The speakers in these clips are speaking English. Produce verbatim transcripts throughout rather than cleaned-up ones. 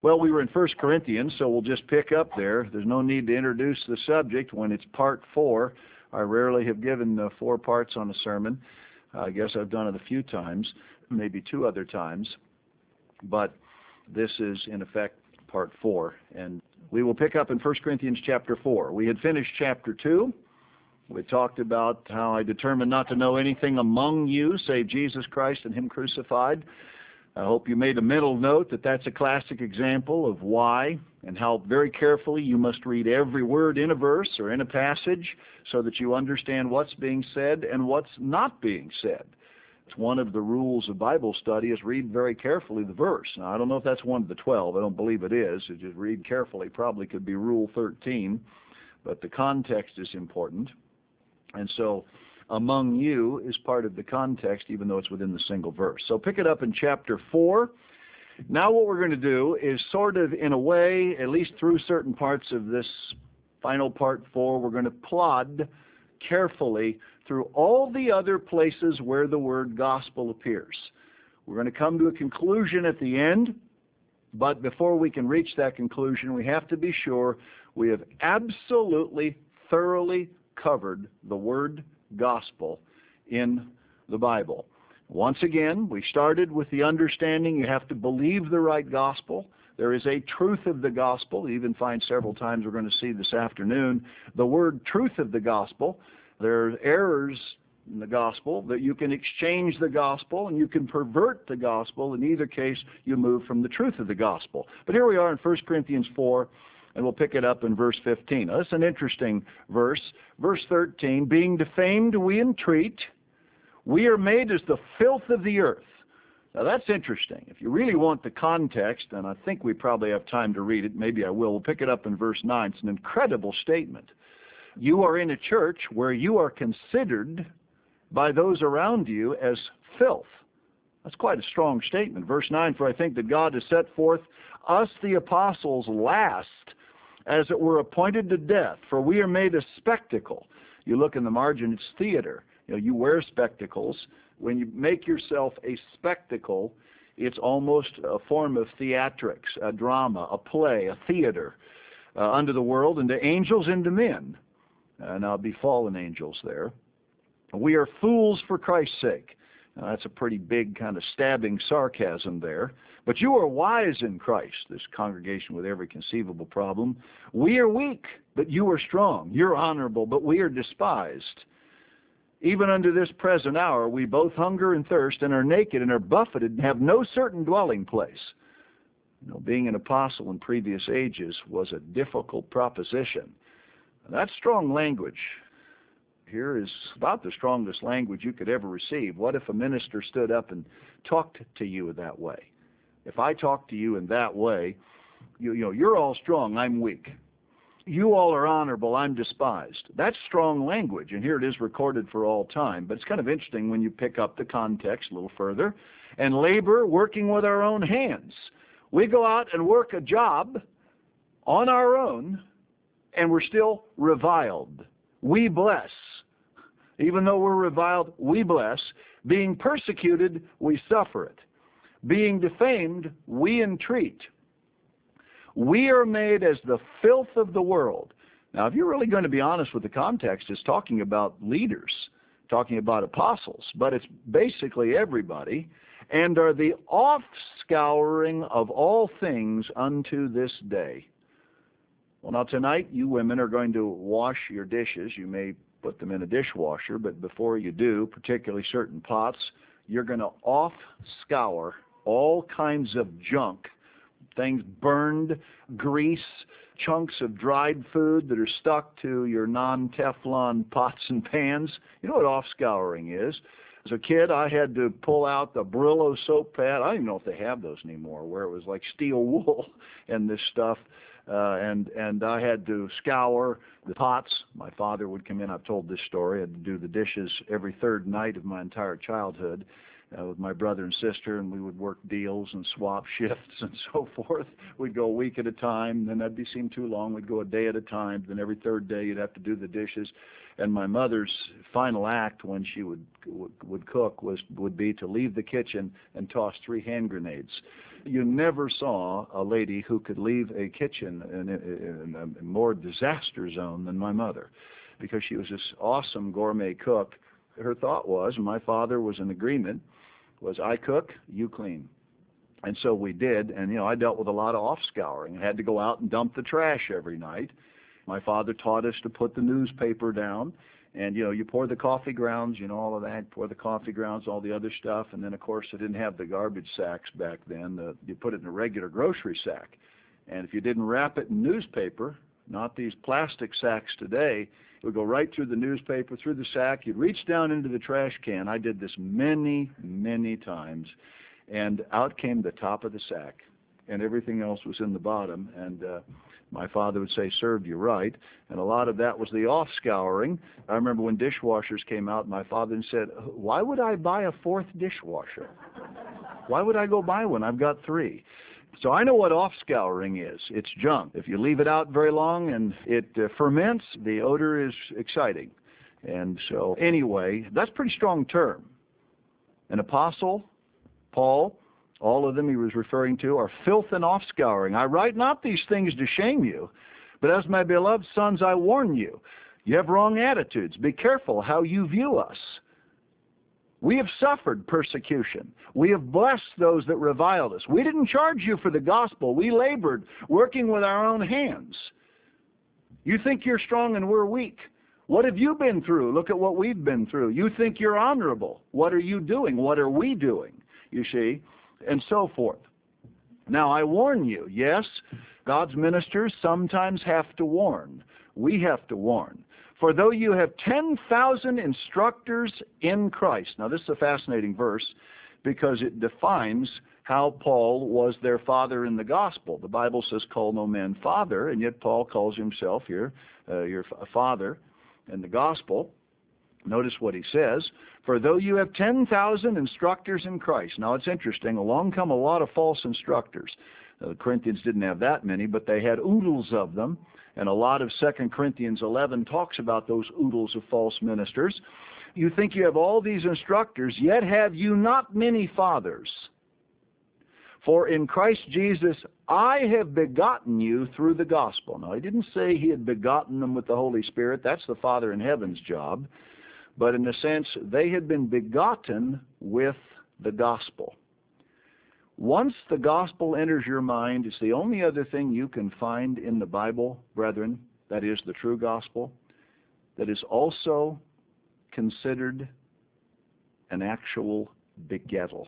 Well, we were in First Corinthians, so we'll just pick up there. There's no need to introduce the subject when it's part four. I rarely have given uh, four parts on a sermon. Uh, I guess I've done it a few times, maybe two other times. But this is, in effect, part four. And we will pick up in First Corinthians chapter four. We had finished chapter two. We talked about how I determined not to know anything among you save Jesus Christ and Him crucified. I hope you made a mental note that that's a classic example of why and how very carefully you must read every word in a verse or in a passage so that you understand what's being said and what's not being said. It's one of the rules of Bible study is read very carefully the verse. Now, I don't know if that's one of the twelve. I don't believe it is. It just read carefully probably could be rule thirteen, but the context is important. And so among you is part of the context, even though it's within the single verse. So pick it up in chapter four. Now what we're going to do is sort of, in a way, at least through certain parts of this final part four, we're going to plod carefully through all the other places where the word gospel appears. We're going to come to a conclusion at the end, but before we can reach that conclusion, we have to be sure we have absolutely, thoroughly covered the word gospel in the Bible. Once again, we started with the understanding you have to believe the right gospel. There is a truth of the gospel. You even find several times we're going to see this afternoon the word truth of the gospel. There are errors in the gospel that you can exchange the gospel and you can pervert the gospel. In either case, you move from the truth of the gospel. But here we are in First Corinthians four, and we'll pick it up in verse fifteen. Now, that's an interesting verse. Verse thirteen, being defamed we entreat, we are made as the filth of the earth. Now that's interesting. If you really want the context, and I think we probably have time to read it, maybe I will, we'll pick it up in verse nine. It's an incredible statement. You are in a church where you are considered by those around you as filth. That's quite a strong statement. Verse nine, for I think that God has set forth us the apostles last, as it were appointed to death, for we are made a spectacle. You look in the margin, it's theater. You know, you wear spectacles. When you make yourself a spectacle, it's almost a form of theatrics, a drama, a play, a theater, uh, unto the world, and to angels and to men. Uh, now, be fallen angels there. We are fools for Christ's sake. Now, that's a pretty big kind of stabbing sarcasm there. But you are wise in Christ, this congregation with every conceivable problem. We are weak, but you are strong. You're honorable, but we are despised. Even unto this present hour we both hunger and thirst, and are naked, and are buffeted, and have no certain dwelling place. You know, being an apostle in previous ages was a difficult proposition. And that's strong language. Here is about the strongest language you could ever receive. What if a minister stood up and talked to you that way? If I talk to you in that way, you, you know, you're all strong, I'm weak. You all are honorable, I'm despised. That's strong language, and here it is recorded for all time. But it's kind of interesting when you pick up the context a little further. And labor, working with our own hands. We go out and work a job on our own, and we're still reviled. We bless. Even though we're reviled, we bless. Being persecuted, we suffer it. Being defamed, we entreat. We are made as the filth of the world. Now, if you're really going to be honest with the context, it's talking about leaders, talking about apostles, but it's basically everybody, and are the offscouring of all things unto this day. Well, now tonight, you women are going to wash your dishes. You may put them in a dishwasher, but before you do, particularly certain pots, you're going to off-scour all kinds of junk, things burned, grease, chunks of dried food that are stuck to your non-Teflon pots and pans. You know what off-scouring is. As a kid, I had to pull out the Brillo soap pad. I don't even know if they have those anymore, where it was like steel wool and this stuff. Uh, and and I had to scour the pots. My father would come in. I've told this story. I had to do the dishes every third night of my entire childhood uh, with my brother and sister, and we would work deals and swap shifts and so forth. We'd go a week at a time. Then that'd be seem too long. We'd go a day at a time. Then every third day you'd have to do the dishes. And my mother's final act when she would would cook was would be to leave the kitchen and toss three hand grenades You never saw a lady who could leave a kitchen in, in, in a more disaster zone than my mother, because she was this awesome gourmet cook. Her thought was, and my father was in agreement, was I cook, you clean. And so we did, and you know, I dealt with a lot of off-scouring. I had to go out and dump the trash every night. My father taught us to put the newspaper down, and you know, you pour the coffee grounds, you know, all of that, pour the coffee grounds, all the other stuff, and then of course they didn't have the garbage sacks back then. Uh, you put it in a regular grocery sack, and if you didn't wrap it in newspaper, not these plastic sacks today, it would go right through the newspaper, through the sack. You'd reach down into the trash can. I did this many, many times, and out came the top of the sack, and everything else was in the bottom. And uh, my father would say, served you right. And a lot of that was the off-scouring. I remember when dishwashers came out, my father said, why would I buy a fourth dishwasher? Why would I go buy one? I've got three. So I know what off-scouring is. It's junk. If you leave it out very long and it uh, ferments, the odor is exciting. And so anyway, that's a pretty strong term. An apostle, Paul, all of them he was referring to, are filth and off-scouring. I write not these things to shame you, but as my beloved sons I warn you. You have wrong attitudes. Be careful how you view us. We have suffered persecution. We have blessed those that reviled us. We didn't charge you for the gospel. We labored, working with our own hands. You think you're strong and we're weak. What have you been through? Look at what we've been through. You think you're honorable. What are you doing? What are we doing? You see, and so forth. Now, I warn you, yes, God's ministers sometimes have to warn. We have to warn. For though you have ten thousand instructors in Christ. Now, this is a fascinating verse because it defines how Paul was their father in the gospel. The Bible says, call no man father, and yet Paul calls himself here uh, your father in the gospel. Notice what he says. For though you have ten thousand instructors in Christ. Now, it's interesting. Along come a lot of false instructors. Uh, the Corinthians didn't have that many, but they had oodles of them. And a lot of Second Corinthians eleven talks about those oodles of false ministers. You think you have all these instructors, yet have you not many fathers. For in Christ Jesus I have begotten you through the gospel. Now, he didn't say he had begotten them with the Holy Spirit. That's the Father in heaven's job. But in a sense, they had been begotten with the gospel. Once the gospel enters your mind, it's the only other thing you can find in the Bible, brethren, that is the true gospel, that is also considered an actual begettal.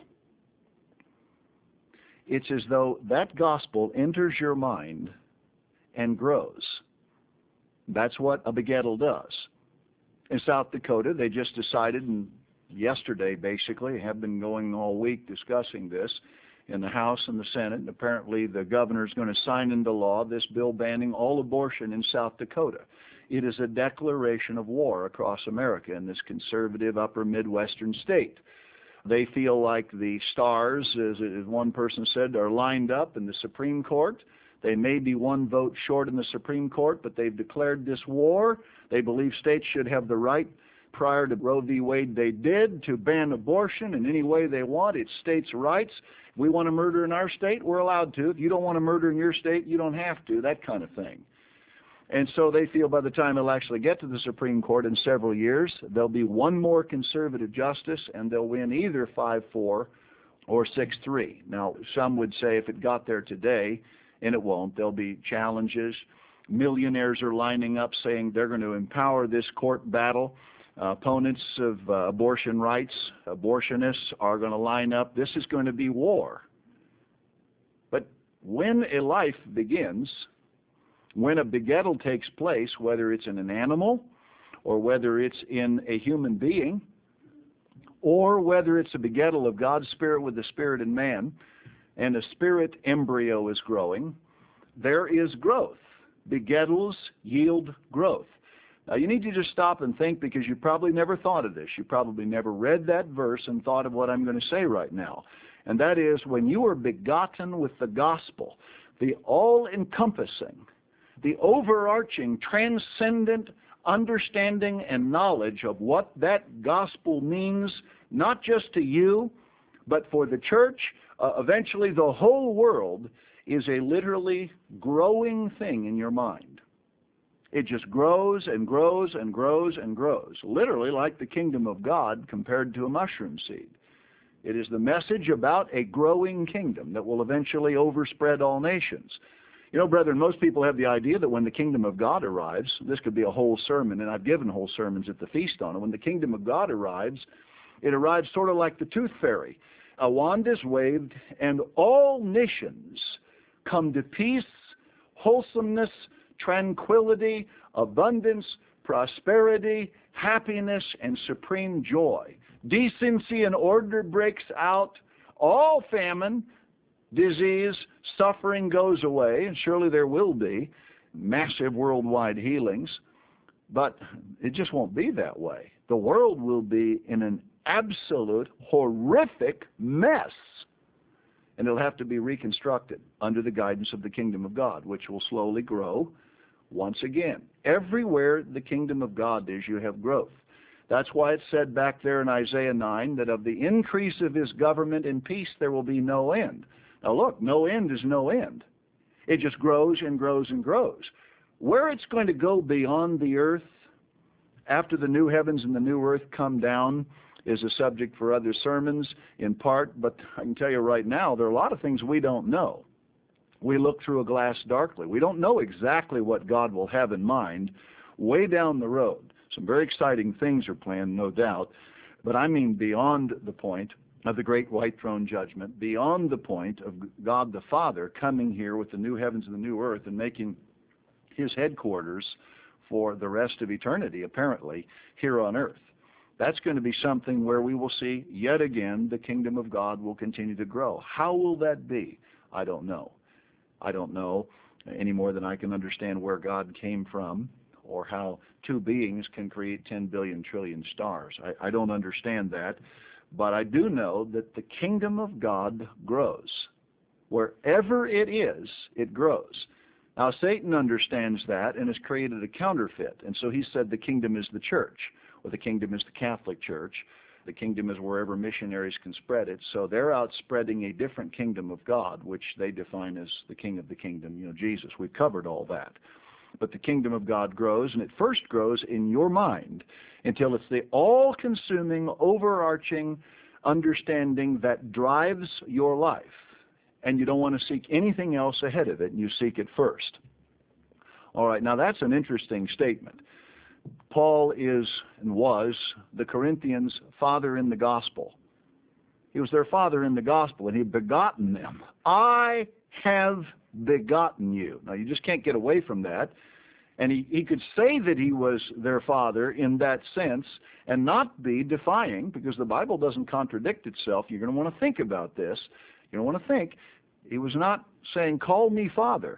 It's as though that gospel enters your mind and grows. That's what a begettal does. In South Dakota, they just decided, and yesterday basically, have been going all week discussing this, in the House and the Senate, and apparently the governor is going to sign into law this bill banning all abortion in South Dakota. It is a declaration of war across America in this conservative upper Midwestern state. They feel like the stars, as one person said, are lined up in the Supreme Court. They may be one vote short in the Supreme Court, but they've declared this war. They believe states should have the right, prior to Roe v. Wade, they did, to ban abortion in any way they want. It's states' rights. If we want to murder in our state, we're allowed to. If you don't want to murder in your state, you don't have to, that kind of thing. And so they feel by the time they'll actually get to the Supreme Court in several years, there'll be one more conservative justice, and they'll win either five four or six three. Now, some would say if it got there today, and it won't, there'll be challenges. Millionaires are lining up saying they're going to empower this court battle. Uh, opponents of uh, abortion rights, abortionists are going to line up. This is going to be war. But when a life begins, when a begettal takes place, whether it's in an animal or whether it's in a human being or whether it's a begettal of God's Spirit with the Spirit in man, and a spirit embryo is growing, there is growth. Begettals yield growth. Now, you need to just stop and think, because you probably never thought of this. You probably never read that verse and thought of what I'm going to say right now. And that is, when you are begotten with the gospel, the all-encompassing, the overarching, transcendent understanding and knowledge of what that gospel means, not just to you, But for the church, uh, eventually the whole world is a literally growing thing in your mind. It just grows and grows and grows and grows, literally like the kingdom of God compared to a mushroom seed. It is the message about a growing kingdom that will eventually overspread all nations. You know, brethren, most people have the idea that when the kingdom of God arrives, this could be a whole sermon, and I've given whole sermons at the feast on it. When the kingdom of God arrives, it arrives sort of like the tooth fairy. A wand is waved, and all nations come to peace, wholesomeness, tranquility, abundance, prosperity, happiness, and supreme joy. Decency and order breaks out. All famine, disease, suffering goes away, and surely there will be massive worldwide healings, but it just won't be that way. The world will be in an absolute, horrific mess, and it'll have to be reconstructed under the guidance of the kingdom of God, which will slowly grow once again. Everywhere the kingdom of God is, you have growth. That's why it said back there in Isaiah nine that of the increase of his government and peace there will be no end. Now look, no end is no end. It just grows and grows and grows. Where it's going to go beyond the earth after the new heavens and the new earth come down is a subject for other sermons in part, but I can tell you right now there are a lot of things we don't know. We look through a glass darkly. We don't know exactly what God will have in mind way down the road. Some very exciting things are planned, no doubt, but I mean beyond the point of the great white throne judgment, beyond the point of God the Father coming here with the new heavens and the new earth and making his headquarters for the rest of eternity, apparently, here on earth. That's going to be something where we will see, yet again, the kingdom of God will continue to grow. How will that be? I don't know. I don't know any more than I can understand where God came from or how two beings can create ten billion trillion stars. I, I don't understand that. But I do know that the kingdom of God grows. Wherever it is, it grows. Now, Satan understands that and has created a counterfeit. And so he said the kingdom is the church, or the kingdom is the Catholic Church. The kingdom is wherever missionaries can spread it. So they're out spreading a different kingdom of God, which they define as the king of the kingdom, you know, Jesus. We've covered all that. But the kingdom of God grows, and it first grows in your mind until it's the all-consuming, overarching understanding that drives your life. And you don't want to seek anything else ahead of it, and you seek it first. All right, now that's an interesting statement. Paul is and was the Corinthians' father in the gospel. He was their father in the gospel, and he had begotten them. I have begotten you. Now, you just can't get away from that. And he, he could say that he was their father in that sense and not be defying, because the Bible doesn't contradict itself. You're going to want to think about this. You're going to want to think. He was not saying, call me father.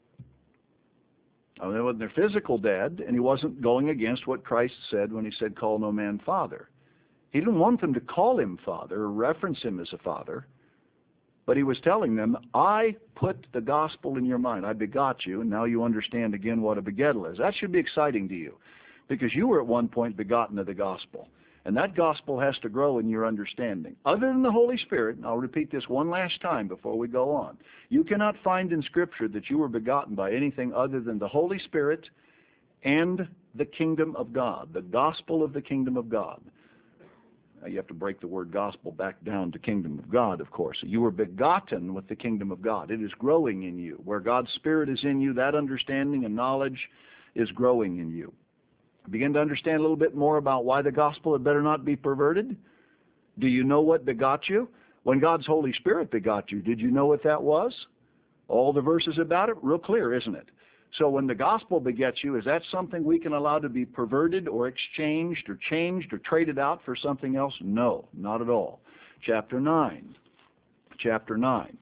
I mean, it wasn't their physical dad, and he wasn't going against what Christ said when he said, call no man father. He didn't want them to call him father or reference him as a father. But he was telling them, I put the gospel in your mind. I begot you, and now you understand again what a begettal is. That should be exciting to you, because you were at one point begotten of the gospel. And that gospel has to grow in your understanding. Other than the Holy Spirit, and I'll repeat this one last time before we go on, you cannot find in Scripture that you were begotten by anything other than the Holy Spirit and the kingdom of God, the gospel of the kingdom of God. You have to break the word gospel back down to kingdom of God, of course. You were begotten with the kingdom of God. It is growing in you. Where God's Spirit is in you, that understanding and knowledge is growing in you. Begin to understand a little bit more about why the gospel had better not be perverted. Do you know what begot you? When God's Holy Spirit begot you, did you know what that was? All the verses about it, real clear, isn't it? So when the gospel begets you, is that something we can allow to be perverted or exchanged or changed or traded out for something else? No, not at all. Chapter nine. Chapter nine.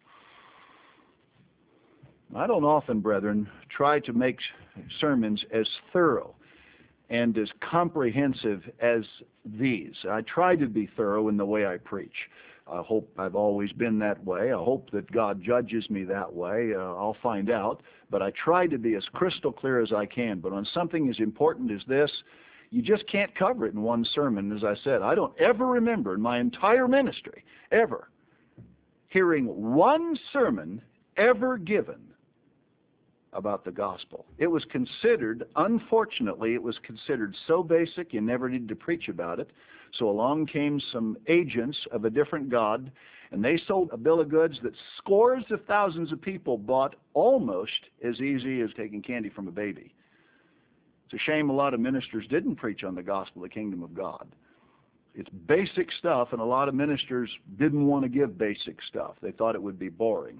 I don't often, brethren, try to make sermons as thorough and as comprehensive as these. I try to be thorough in the way I preach. I hope I've always been that way. I hope that God judges me that way. Uh, I'll find out. But I try to be as crystal clear as I can. But on something as important as this, You just can't cover it in one sermon, as I said. I don't ever remember in my entire ministry, ever, hearing one sermon ever given about the gospel. It was considered, unfortunately, it was considered so basic you never needed to preach about it. So along came some agents of a different God, and they sold a bill of goods that scores of thousands of people bought almost as easy as taking candy from a baby. It's a shame a lot of ministers didn't preach on the gospel of the kingdom of God. It's basic stuff, and a lot of ministers didn't want to give basic stuff. They thought it would be boring.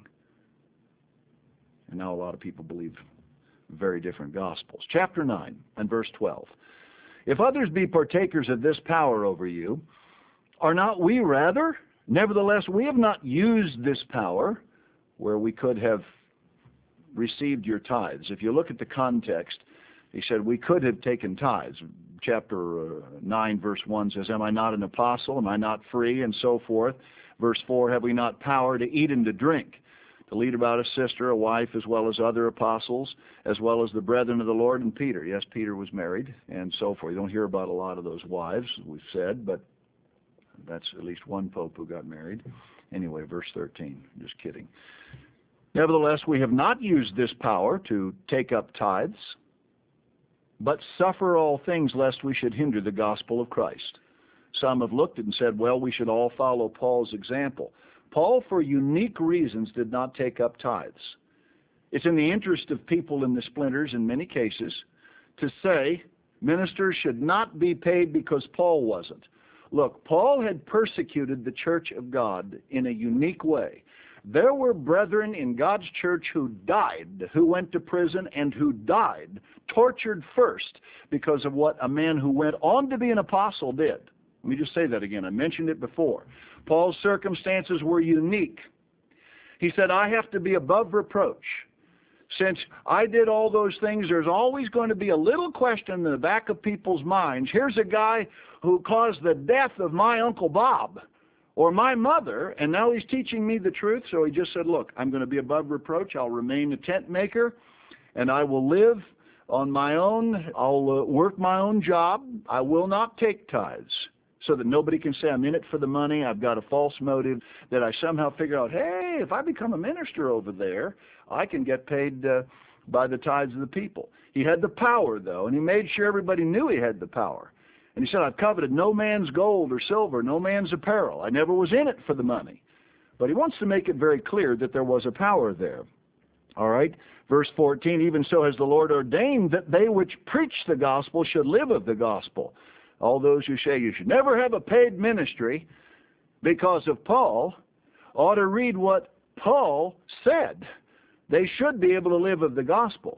And now a lot of people believe very different gospels. Chapter nine and verse twelve. If others be partakers of this power over you, are not we rather? Nevertheless, we have not used this power where we could have received your tithes. If you look at the context, he said we could have taken tithes. Chapter nine, verse one says, am I not an apostle? Am I not free? And so forth. Verse four, have we not power to eat and to drink? To lead about a sister, a wife, as well as other apostles, as well as the brethren of the Lord and Peter. Yes, Peter was married, and so forth. You don't hear about a lot of those wives, we've said, but that's at least one pope who got married. Anyway, verse thirteen, just kidding. Nevertheless, we have not used this power to take up tithes, but suffer all things lest we should hinder the gospel of Christ. Some have looked at it and said, well, we should all follow Paul's example. Paul, for unique reasons, did not take up tithes. It's in the interest of people in the splinters, in many cases, to say ministers should not be paid because Paul wasn't. Look, Paul had persecuted the church of God in a unique way. There were brethren in God's church who died, who went to prison, and who died, tortured first because of what a man who went on to be an apostle did. Let me just say that again. I mentioned it before. Paul's circumstances were unique. He said, I have to be above reproach. Since I did all those things, there's always going to be a little question in the back of people's minds. Here's a guy who caused the death of my Uncle Bob or my mother, and now he's teaching me the truth. So he just said, look, I'm going to be above reproach. I'll remain a tent maker, and I will live on my own. I'll uh, work my own job. I will not take tithes, so that nobody can say I'm in it for the money, I've got a false motive, that I somehow figure out, hey, if I become a minister over there, I can get paid uh, by the tithes of the people. He had the power, though, and he made sure everybody knew he had the power. And he said, I've coveted no man's gold or silver, no man's apparel. I never was in it for the money. But he wants to make it very clear that there was a power there. All right, verse fourteen, even so has the Lord ordained that they which preach the gospel should live of the gospel. All those who say you should never have a paid ministry because of Paul ought to read what Paul said. They should be able to live of the gospel.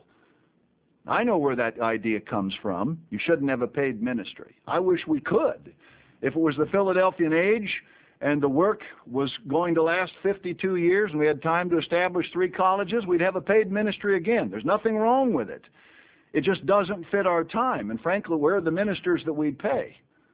I know where that idea comes from. You shouldn't have a paid ministry. I wish we could. If it was the Philadelphian age and the work was going to last fifty-two years and we had time to establish three colleges, we'd have a paid ministry again. There's nothing wrong with it. It just doesn't fit our time. And frankly, where are the ministers that we'd pay?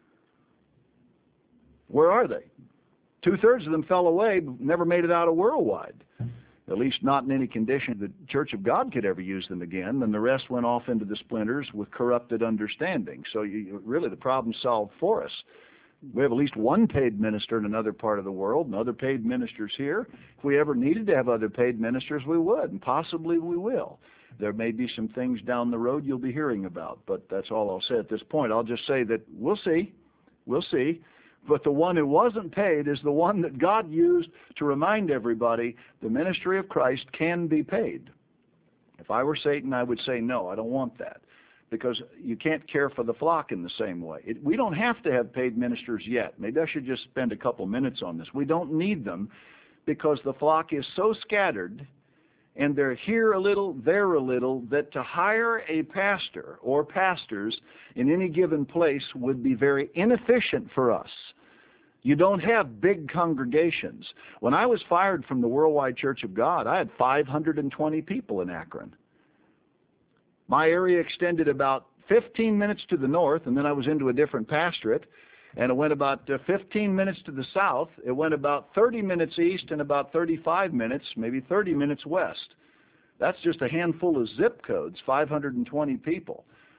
Where are they? Two-thirds of them fell away, never made it out of Worldwide. At least not in any condition the Church of God could ever use them again. Then the rest went off into the splinters with corrupted understanding. So you, really the problem's solved for us. We have at least one paid minister in another part of the world and other paid ministers here. If we ever needed to have other paid ministers, we would, and possibly we will. There may be some things down the road you'll be hearing about, but that's all I'll say at this point. I'll just say that we'll see. We'll see. But the one who wasn't paid is the one that God used to remind everybody the ministry of Christ can be paid. If I were Satan, I would say, no, I don't want that. Because you can't care for the flock in the same way. It, we don't have to have paid ministers yet. Maybe I should just spend a couple minutes on this. We don't need them because the flock is so scattered and they're here a little, there a little, that to hire a pastor or pastors in any given place would be very inefficient for us. You don't have big congregations. When I was fired from the Worldwide Church of God, I had five hundred twenty people in Akron. My area extended about fifteen minutes to the north, and then I was into a different pastorate, and it went about uh, fifteen minutes to the south. It went about thirty minutes east and about thirty-five minutes, maybe thirty minutes west. That's just a handful of zip codes, five hundred twenty people.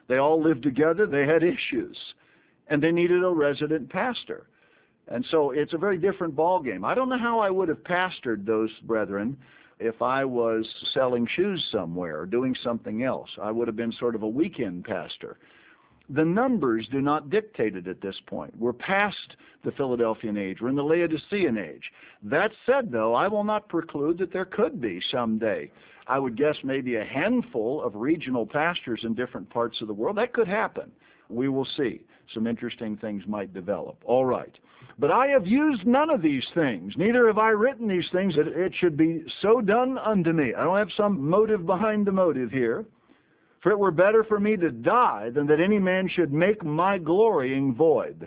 They all lived together. They had issues. And they needed a resident pastor. And so it's a very different ballgame. I don't know how I would have pastored those brethren if I was selling shoes somewhere or doing something else. I would have been sort of a weekend pastor. The numbers do not dictate it at this point. We're past the Philadelphian age. We're in the Laodicean age. That said, though, I will not preclude that there could be someday. I would guess maybe a handful of regional pastors in different parts of the world. That could happen. We will see. Some interesting things might develop. All right. But I have used none of these things. Neither have I written these things that it should be so done unto me. I don't have some motive behind the motive here. For it were better for me to die than that any man should make my glorying void.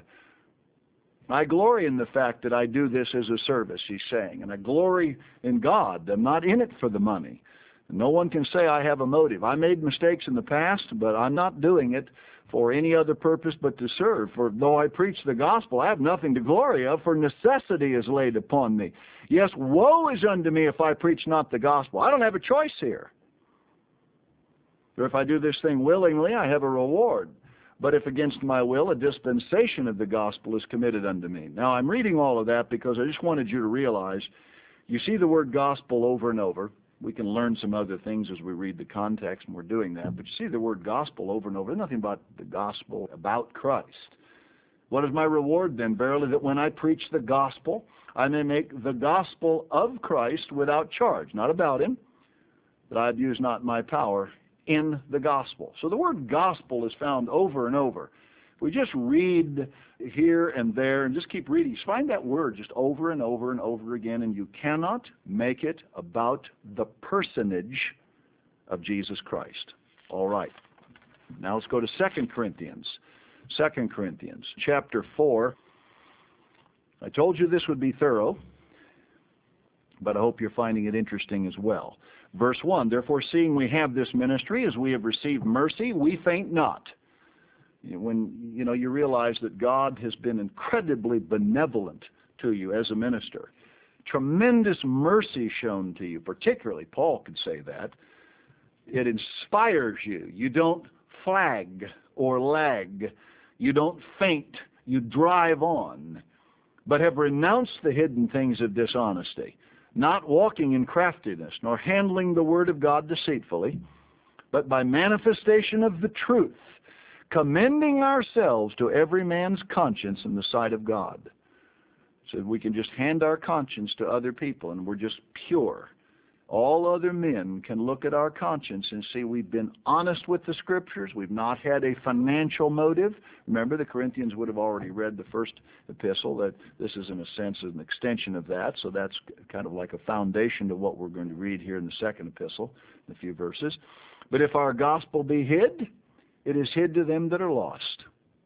I glory in the fact that I do this as a service, he's saying. And I glory in God. I'm not in it for the money. No one can say I have a motive. I made mistakes in the past, but I'm not doing it for any other purpose but to serve. For though I preach the gospel, I have nothing to glory of, for necessity is laid upon me. Yes, woe is unto me if I preach not the gospel. I don't have a choice here. For if I do this thing willingly, I have a reward. But if against my will, a dispensation of the gospel is committed unto me. Now, I'm reading all of that because I just wanted you to realize, you see the word gospel over and over. We can learn some other things as we read the context, and we're doing that. But you see the word gospel over and over. There's nothing about the gospel about Christ. What is my reward then? Verily, that when I preach the gospel, I may make the gospel of Christ without charge. Not about him, that I abuse not my power in the gospel. So the word gospel is found over and over. If we just read here and there and just keep reading, find that word just over and over and over again, and you cannot make it about the personage of Jesus Christ. All right. Now let's go to Second Corinthians. Second Corinthians chapter four. I told you this would be thorough, but I hope you're finding it interesting as well. Verse one, therefore, seeing we have this ministry, as we have received mercy, we faint not. When you know you realize that God has been incredibly benevolent to you as a minister, tremendous mercy shown to you, particularly Paul could say that, it inspires you. You don't flag or lag. You don't faint. You drive on, but have renounced the hidden things of dishonesty, not walking in craftiness, nor handling the word of God deceitfully, but by manifestation of the truth, commending ourselves to every man's conscience in the sight of God. So we can just hand our conscience to other people and we're just pure. All other men can look at our conscience and see we've been honest with the Scriptures. We've not had a financial motive. Remember, the Corinthians would have already read the first epistle, that this is in a sense an extension of that. So that's kind of like a foundation to what we're going to read here in the second epistle, in a few verses. But if our gospel be hid, it is hid to them that are lost,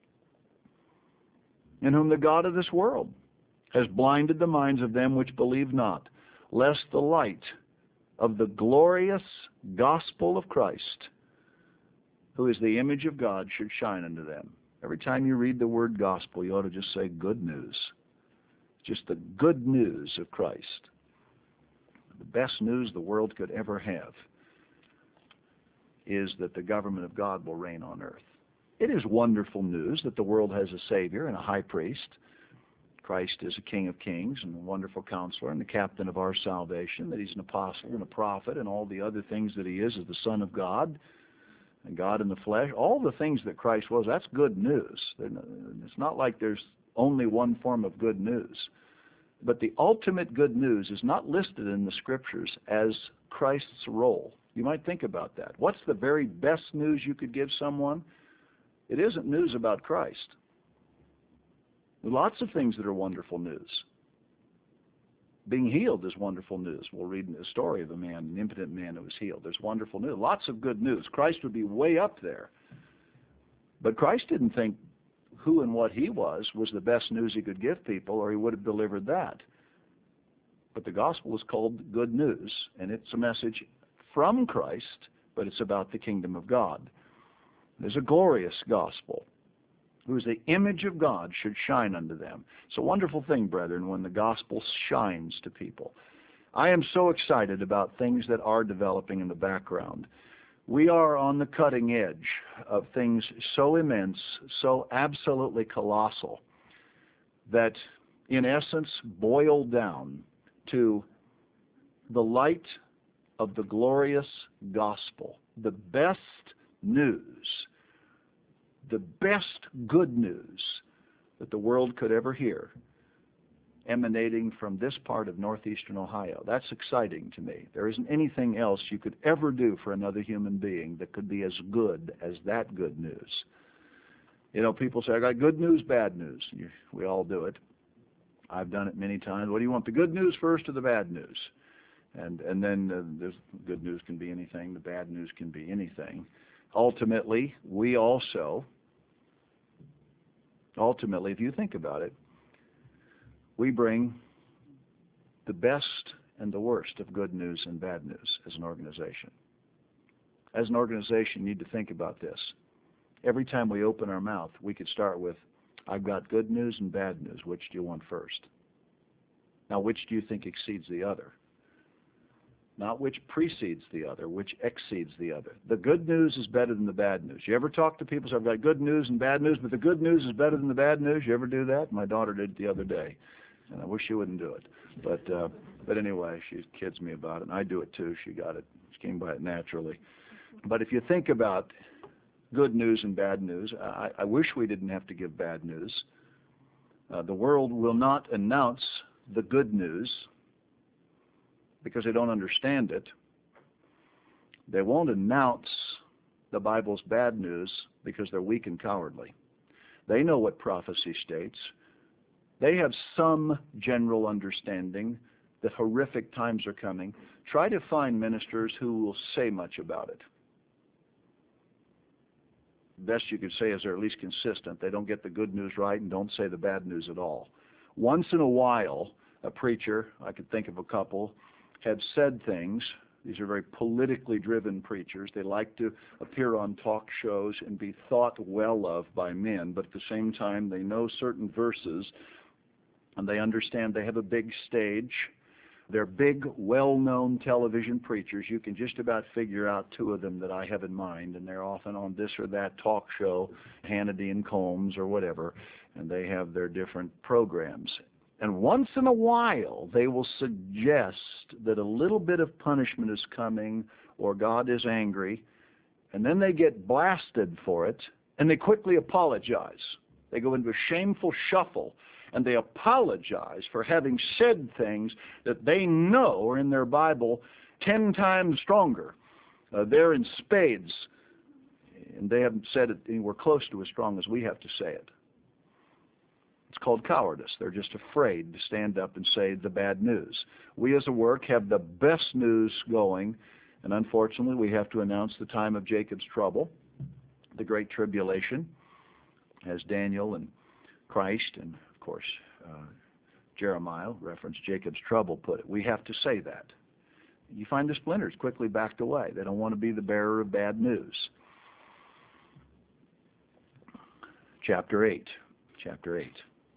in whom the God of this world has blinded the minds of them which believe not, lest the light of the glorious gospel of Christ, who is the image of God, should shine unto them. Every time you read the word gospel, you ought to just say good news. Just the good news of Christ. The best news the world could ever have is that the government of God will reign on earth. It is wonderful news that the world has a Savior and a high priest. Christ is a King of kings and a wonderful counselor and the captain of our salvation, that he's an apostle and a prophet and all the other things that he is as the Son of God and God in the flesh. All the things that Christ was, that's good news. It's not like there's only one form of good news. But the ultimate good news is not listed in the Scriptures as Christ's role. You might think about that. What's the very best news you could give someone? It isn't news about Christ. There are lots of things that are wonderful news. Being healed is wonderful news. We'll read in the story of a man, an impotent man who was healed. There's wonderful news. Lots of good news. Christ would be way up there. But Christ didn't think who and what he was was the best news he could give people, or he would have delivered that. But the gospel is called good news, and it's a message from Christ, but it's about the kingdom of God. There's a glorious gospel, who is the image of God, should shine unto them. It's a wonderful thing, brethren, when the gospel shines to people. I am so excited about things that are developing in the background. We are on the cutting edge of things so immense, so absolutely colossal, that in essence boil down to the light of the glorious gospel, the best news, the best good news that the world could ever hear, emanating from this part of northeastern Ohio. That's exciting to me. There isn't anything else you could ever do for another human being that could be as good as that good news. You know, people say, I got good news, bad news. You, we all do it. I've done it many times. What do you want, the good news first or the bad news? And and then uh, there's, good news can be anything, the bad news can be anything. Ultimately, we also, ultimately, if you think about it, we bring the best and the worst of good news and bad news as an organization. As an organization, you need to think about this. Every time we open our mouth, we could start with, I've got good news and bad news. Which do you want first? Now, which do you think exceeds the other? Not which precedes the other, which exceeds the other. The good news is better than the bad news. You ever talk to people, say, I've got good news and bad news, but the good news is better than the bad news? You ever do that? My daughter did it the other day, and I wish she wouldn't do it. But uh, but anyway, she kids me about it, and I do it too. She got it. She came by it naturally. But if you think about good news and bad news, I, I wish we didn't have to give bad news. Uh, the world will not announce the good news because they don't understand it. They won't announce the Bible's bad news because they're weak and cowardly. They know what prophecy states. They have some general understanding that horrific times are coming. Try to find ministers who will say much about it. Best you could say is they're at least consistent. They don't get the good news right and don't say the bad news at all. Once in a while, a preacher, I could think of a couple, have said things. These are very politically driven preachers. They like to appear on talk shows and be thought well of by men, but at the same time they know certain verses and they understand they have a big stage. They're big, well-known television preachers. You can just about figure out two of them that I have in mind, and they're often on this or that talk show, Hannity and Combs or whatever, and they have their different programs. And once in a while, they will suggest that a little bit of punishment is coming or God is angry, and then they get blasted for it, and they quickly apologize. They go into a shameful shuffle, and they apologize for having said things that they know are in their Bible ten times stronger. Uh, they're in spades, and they haven't said it anywhere close to as strong as we have to say it. It's called cowardice. They're just afraid to stand up and say the bad news. We as a work have the best news going, and unfortunately we have to announce the time of Jacob's trouble, the great tribulation, as Daniel and Christ and, of course, uh, Jeremiah, reference Jacob's trouble, put it. We have to say that. You find the splinters quickly backed away. They don't want to be the bearer of bad news. Chapter eight. Chapter eight.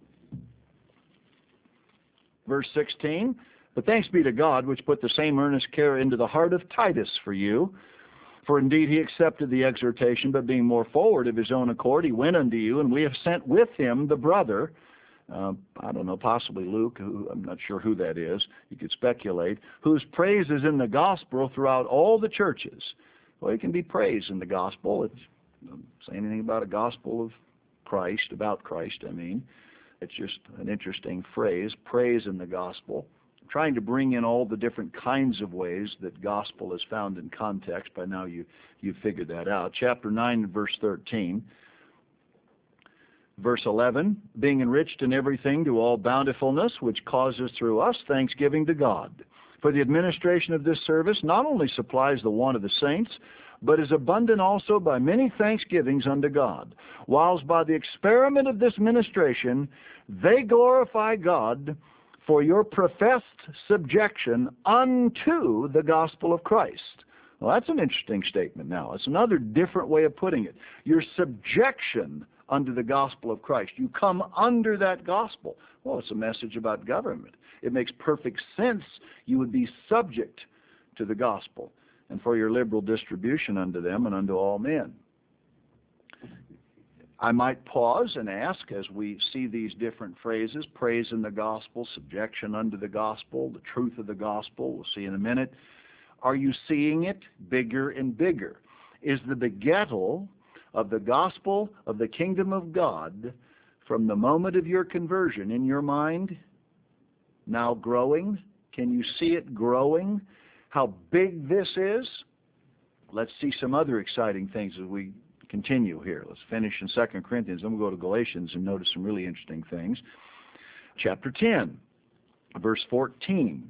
Verse sixteen, but thanks be to God, which put the same earnest care into the heart of Titus for you. For indeed he accepted the exhortation, but being more forward of his own accord, he went unto you, and we have sent with him the brother, uh, I don't know, possibly Luke, who, I'm not sure who that is, you could speculate, whose praise is in the gospel throughout all the churches. Well, it can be praise in the gospel. It's doesn't say anything about a gospel of Christ, about Christ, I mean. It's just an interesting phrase, praise in the gospel. I'm trying to bring in all the different kinds of ways that gospel is found in context. By now you, you've figured that out. Chapter nine, verse thirteen. Verse eleven, being enriched in everything to all bountifulness, which causes through us thanksgiving to God. For the administration of this service not only supplies the want of the saints, but is abundant also by many thanksgivings unto God, whilst by the experiment of this ministration they glorify God for your professed subjection unto the gospel of Christ. Well, that's an interesting statement now. It's another different way of putting it. Your subjection unto the gospel of Christ. You come under that gospel. Well, it's a message about government. It makes perfect sense you would be subject to the gospel. and for your liberal distribution unto them and unto all men. I might pause and ask, as we see these different phrases, praise in the gospel, subjection unto the gospel, the truth of the gospel, we'll see in a minute, are you seeing it bigger and bigger? Is the begettal of the gospel of the kingdom of God from the moment of your conversion in your mind now growing? Can you see it growing? How big this is? Let's see some other exciting things as we continue here. Let's finish in Second Corinthians, then we'll go to Galatians and notice some really interesting things. Chapter ten, verse fourteen.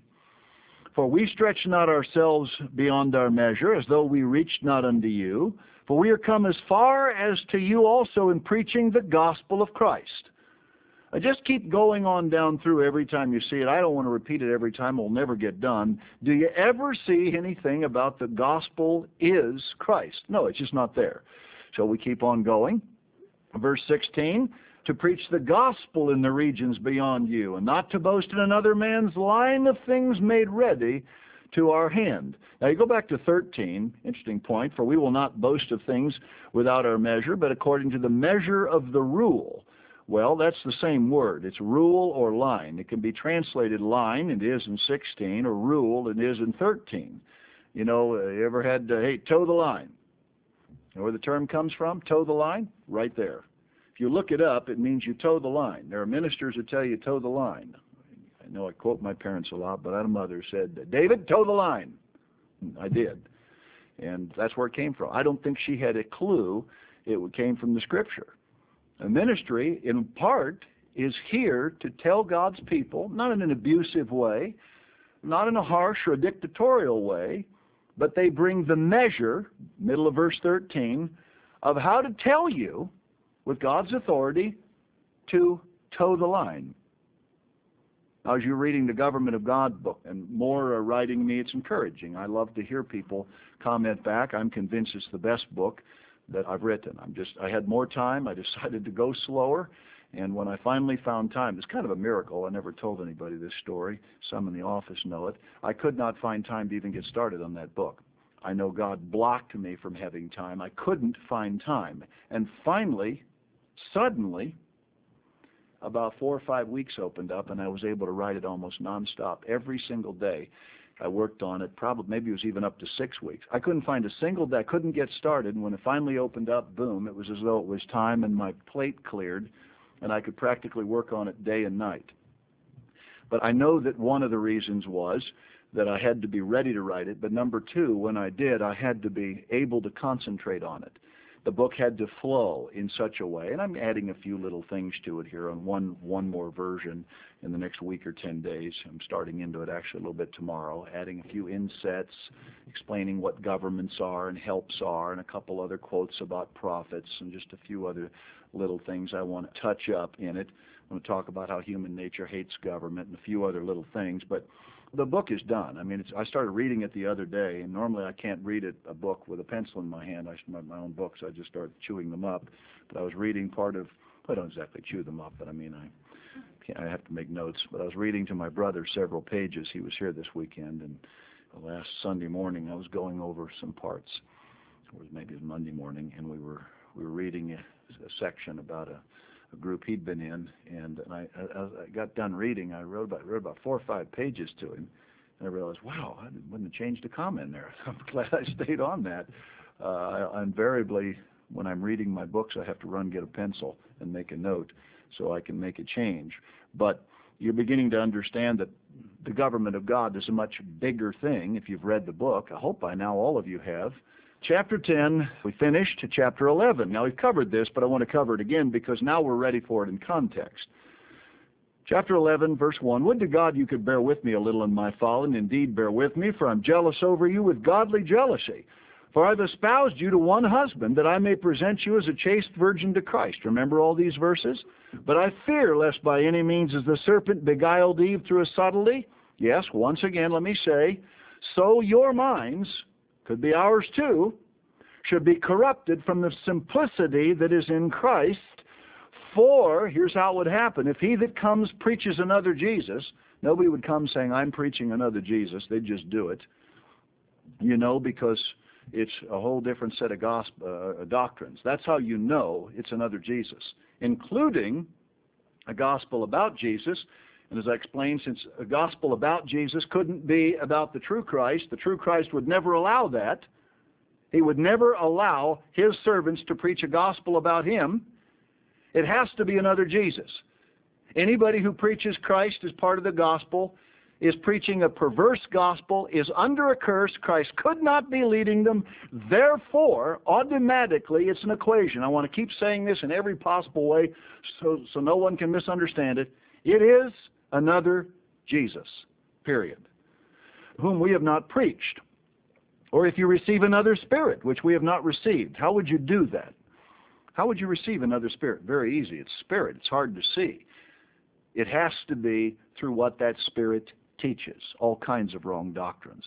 For we stretch not ourselves beyond our measure, as though we reached not unto you, for we are come as far as to you also in preaching the gospel of Christ. I just keep going on down through every time you see it. I don't want to repeat it every time. We'll never get done. Do you ever see anything about the gospel is Christ? No, it's just not there. So we keep on going. Verse sixteen, to preach the gospel in the regions beyond you, and not to boast in another man's line of things made ready to our hand. Now you go back to thirteen, interesting point, for we will not boast of things without our measure, but according to the measure of the rule. Well, that's the same word. It's rule or line. It can be translated line, it is in sixteen, or rule, it is in thirteen. You know, uh, you ever had, uh, hey, toe the line? You know where the term comes from? Toe the line? Right there. If you look it up, it means you toe the line. There are ministers who tell you toe the line. I know I quote my parents a lot, but I had a mother who said, David, toe the line. I did. And that's where it came from. I don't think she had a clue it came from the Scripture. A ministry, in part, is here to tell God's people, not in an abusive way, not in a harsh or dictatorial way, but they bring the measure, middle of verse thirteen, of how to tell you, with God's authority, to toe the line. Now, as you're reading the Government of God book, and more are writing me, it's encouraging. I love to hear people comment back. I'm convinced it's the best book that I've written. I'm just, I had more time. I decided to go slower. And when I finally found time, it's kind of a miracle. I never told anybody this story. Some in the office know it. I could not find time to even get started on that book. I know God blocked me from having time. I couldn't find time. And finally, suddenly, about four or five weeks opened up, and I was able to write it almost nonstop. Every single day I worked on it. Probably, maybe it was even up to six weeks. I couldn't find a single day. I couldn't get started. And when it finally opened up, boom, it was as though it was time and my plate cleared, and I could practically work on it day and night. But I know that one of the reasons was that I had to be ready to write it, but number two, when I did, I had to be able to concentrate on it. The book had to flow in such a way, and I'm adding a few little things to it here on one one more version in the next week or ten days. I'm starting into it actually a little bit tomorrow, adding a few insets, explaining what governments are and helps are, and a couple other quotes about prophets, and just a few other little things I want to touch up in it. I'm going to talk about how human nature hates government and a few other little things, but the book is done. I mean, it's, I started reading it the other day, and normally I can't read it, a book with a pencil in my hand. I should have my own books. I just started chewing them up. But I was reading part of, I don't exactly chew them up, but I mean, I can't, I have to make notes. But I was reading to my brother several pages. He was here this weekend, and last Sunday morning I was going over some parts. Or maybe it was Monday morning, and we were we were reading a, a section about a a group he'd been in, and, and I, as I got done reading, I wrote about, wrote about four or five pages to him, and I realized, wow, I wouldn't have changed a comment there. I'm glad I stayed on that. Uh, I, invariably, when I'm reading my books, I have to run, get a pencil, and make a note so I can make a change. But you're beginning to understand that the government of God is a much bigger thing if you've read the book. I hope by now all of you have. Chapter ten, we finished. Chapter eleven. Now we've covered this, but I want to cover it again because now we're ready for it in context. Chapter eleven, verse one. Would to God you could bear with me a little in my folly, and indeed bear with me, for I'm jealous over you with godly jealousy. For I've espoused you to one husband, that I may present you as a chaste virgin to Christ. Remember all these verses? But I fear lest by any means as the serpent beguiled Eve through a subtlety. Yes, once again, let me say, so your minds, could be ours too, should be corrupted from the simplicity that is in Christ. For, here's how it would happen. If he that comes preaches another Jesus, nobody would come saying, I'm preaching another Jesus. They'd just do it. You know, because it's a whole different set of gospel, uh, doctrines. That's how you know it's another Jesus, including a gospel about Jesus. And as I explained, since a gospel about Jesus couldn't be about the true Christ, the true Christ would never allow that. He would never allow his servants to preach a gospel about him. It has to be another Jesus. Anybody who preaches Christ as part of the gospel is preaching a perverse gospel, is under a curse. Christ could not be leading them. Therefore, automatically, it's an equation. I want to keep saying this in every possible way so, so no one can misunderstand it. It is another Jesus, period, whom we have not preached. Or if you receive another spirit, which we have not received, how would you do that? How would you receive another spirit? Very easy. It's spirit. It's hard to see. It has to be through what that spirit teaches, all kinds of wrong doctrines.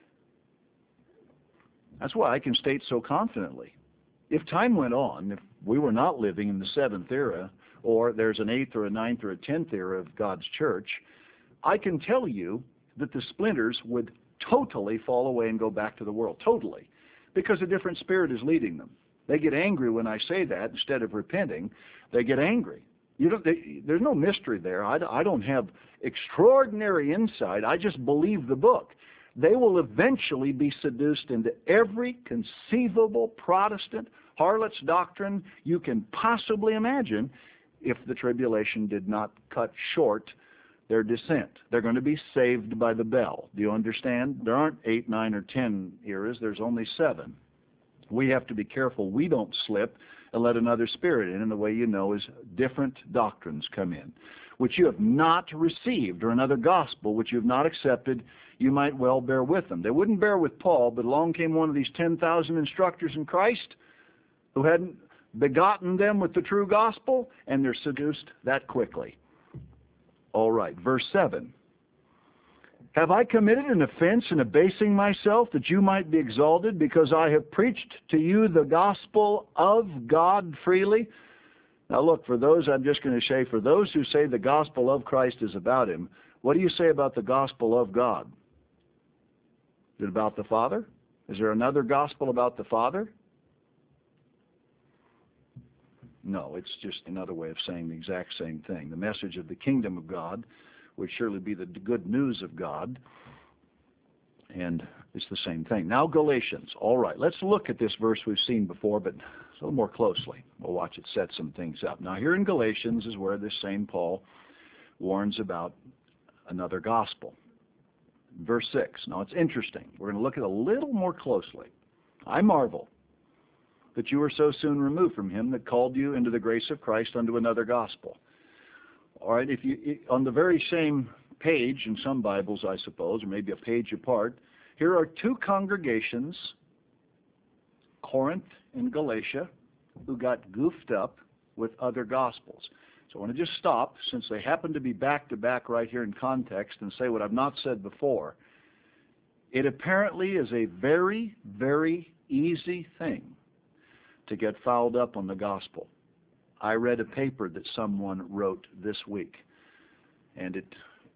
That's why I can state so confidently. If time went on, if we were not living in the seventh era, or there's an eighth or a ninth or a tenth era of God's church, I can tell you that the splinters would totally fall away and go back to the world, totally, because a different spirit is leading them. They get angry when I say that. Instead of repenting, they get angry. You don't, they, there's no mystery there. I, I don't have extraordinary insight. I just believe the book. They will eventually be seduced into every conceivable Protestant harlot's doctrine you can possibly imagine if the tribulation did not cut short their descent. They're going to be saved by the bell. Do you understand? There aren't eight, nine, or ten eras. There's only seven. We have to be careful we don't slip and let another spirit in, and the way you know is different doctrines come in, which you have not received, or another gospel which you have not accepted. You might well bear with them. They wouldn't bear with Paul, but along came one of these ten thousand instructors in Christ who hadn't begotten them with the true gospel, and they're seduced that quickly. All right, verse seven. Have I committed an offense in abasing myself that you might be exalted, because I have preached to you the gospel of God freely? Now look, for those, I'm just going to say, for those who say the gospel of Christ is about him, what do you say about the gospel of God? Is it about the Father? Is there another gospel about the Father? No, it's just another way of saying the exact same thing. The message of the kingdom of God would surely be the good news of God, and it's the same thing. Now Galatians. All right, let's look at this verse we've seen before, but a little more closely. We'll watch it set some things up. Now here in Galatians is where this same Paul warns about another gospel. Verse six. Now it's interesting. We're going to look at it a little more closely. I marvel that you were so soon removed from him that called you into the grace of Christ unto another gospel. All right, if you on the very same page in some Bibles, I suppose, or maybe a page apart, here are two congregations, Corinth and Galatia, who got goofed up with other gospels. So I want to just stop, since they happen to be back to back right here in context, and say what I've not said before. It apparently is a very, very easy thing to get fouled up on the gospel. I read a paper that someone wrote this week, and it,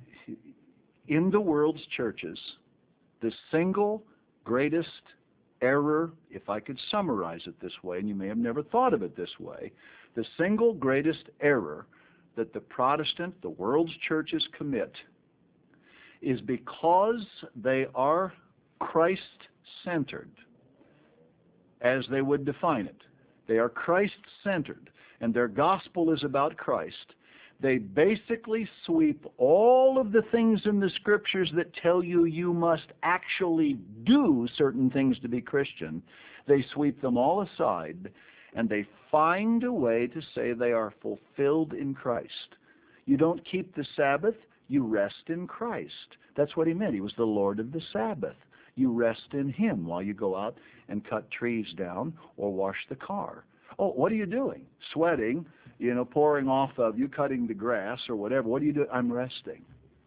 in the world's churches, the single greatest error, if I could summarize it this way, and you may have never thought of it this way, the single greatest error that the Protestant, the world's churches commit is because they are Christ-centered, as they would define it. They are Christ-centered, and their gospel is about Christ. They basically sweep all of the things in the Scriptures that tell you you must actually do certain things to be Christian. They sweep them all aside, and they find a way to say they are fulfilled in Christ. You don't keep the Sabbath, you rest in Christ. That's what he meant. He was the Lord of the Sabbath. You rest in him while you go out and cut trees down or wash the car. Oh, what are you doing? Sweating, you know, pouring off of you, cutting the grass or whatever. What do you do? I'm resting.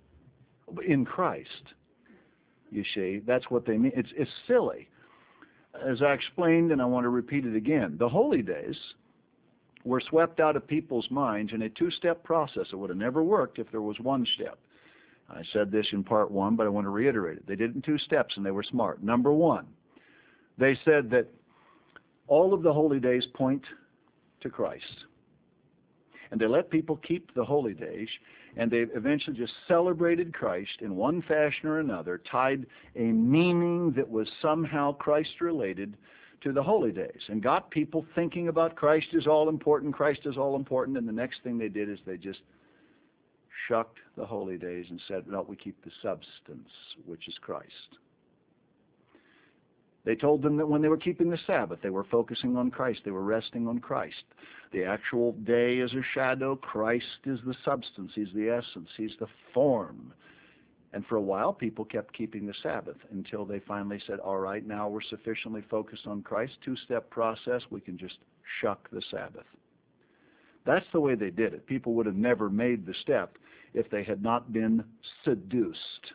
In Christ. You see, that's what they mean. It's, it's silly. As I explained, and I want to repeat it again, the holy days were swept out of people's minds in a two-step process. It would have never worked if there was one step. I said this in part one, but I want to reiterate it. They did it in two steps, and they were smart. Number one, they said that all of the holy days point to Christ. And they let people keep the holy days, and they eventually just celebrated Christ in one fashion or another, tied a meaning that was somehow Christ-related to the holy days, and got people thinking about Christ is all important, Christ is all important, and the next thing they did is they just shucked the holy days and said, no, we keep the substance, which is Christ. They told them that when they were keeping the Sabbath, they were focusing on Christ. They were resting on Christ. The actual day is a shadow. Christ is the substance. He's the essence. He's the form. And for a while, people kept keeping the Sabbath until they finally said, all right, now we're sufficiently focused on Christ. Two-step process. We can just shuck the Sabbath. That's the way they did it. People would have never made the step if they had not been seduced.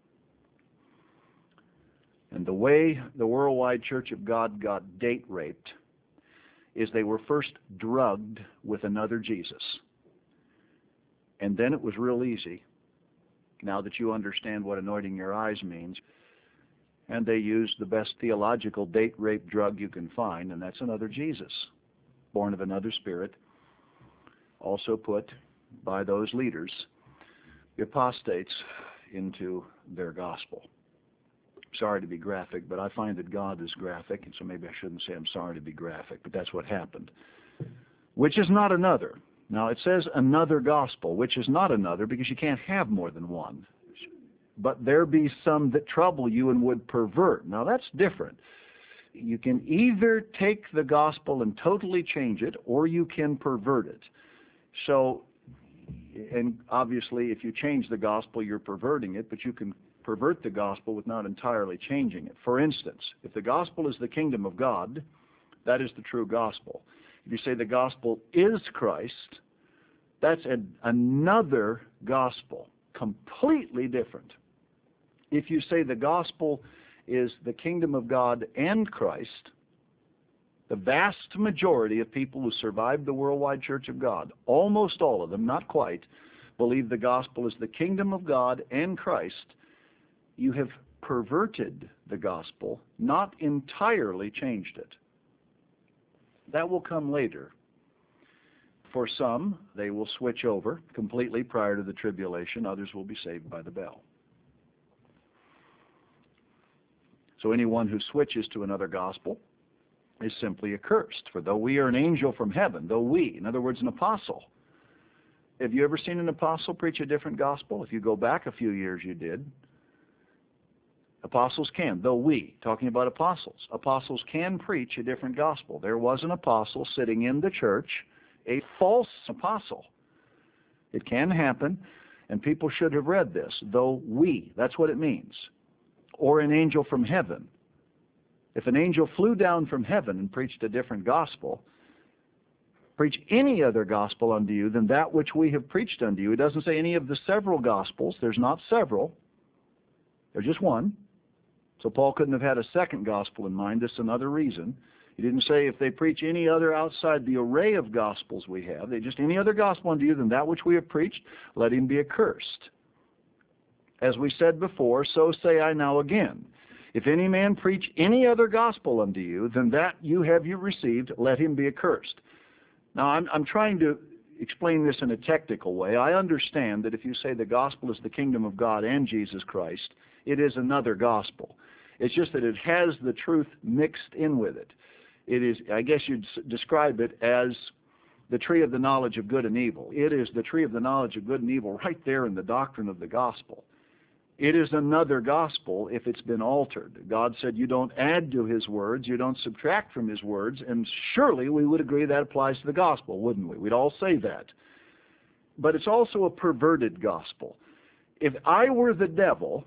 And the way the Worldwide Church of God got date raped is they were first drugged with another Jesus. And then it was real easy, now that you understand what anointing your eyes means. And they used the best theological date rape drug you can find, and that's another Jesus, born of another spirit, also put by those leaders, the apostates, into their gospel. Sorry to be graphic, but I find that God is graphic, and so maybe I shouldn't say I'm sorry to be graphic, but that's what happened. Which is not another. Now, it says another gospel, which is not another, because you can't have more than one. But there be some that trouble you and would pervert. Now, that's different. You can either take the gospel and totally change it, or you can pervert it. So, and obviously, if you change the gospel, you're perverting it, but you can pervert the gospel with not entirely changing it. For instance, if the gospel is the kingdom of God, that is the true gospel. If you say the gospel is Christ, that's an, another gospel, completely different. If you say the gospel is the kingdom of God and Christ, the vast majority of people who survived the Worldwide Church of God, almost all of them, not quite, believe the gospel is the kingdom of God and Christ. You have perverted the gospel, not entirely changed it. That will come later. For some, they will switch over completely prior to the tribulation. Others will be saved by the bell. So anyone who switches to another gospel is simply accursed. For though we are an angel from heaven, though we, in other words, an apostle. Have you ever seen an apostle preach a different gospel? If you go back a few years, you did. Apostles can, though we, talking about apostles, apostles can preach a different gospel. There was an apostle sitting in the church, a false apostle. It can happen, and people should have read this, though we, that's what it means. Or an angel from heaven. If an angel flew down from heaven and preached a different gospel, preach any other gospel unto you than that which we have preached unto you. It doesn't say any of the several gospels. There's not several. There's just one. So Paul couldn't have had a second gospel in mind. That's another reason. He didn't say if they preach any other outside the array of gospels we have. They just any other gospel unto you than that which we have preached, let him be accursed. As we said before, so say I now again. If any man preach any other gospel unto you than that you have you received, let him be accursed. Now, I'm, I'm trying to explain this in a technical way. I understand that if you say the gospel is the kingdom of God and Jesus Christ, it is another gospel. It's just that it has the truth mixed in with it. It is, I guess you'd describe it as the tree of the knowledge of good and evil. It is the tree of the knowledge of good and evil right there in the doctrine of the gospel. It is another gospel if it's been altered. God said you don't add to his words, you don't subtract from his words, and surely we would agree that applies to the gospel, wouldn't we? We'd all say that. But it's also a perverted gospel. If I were the devil,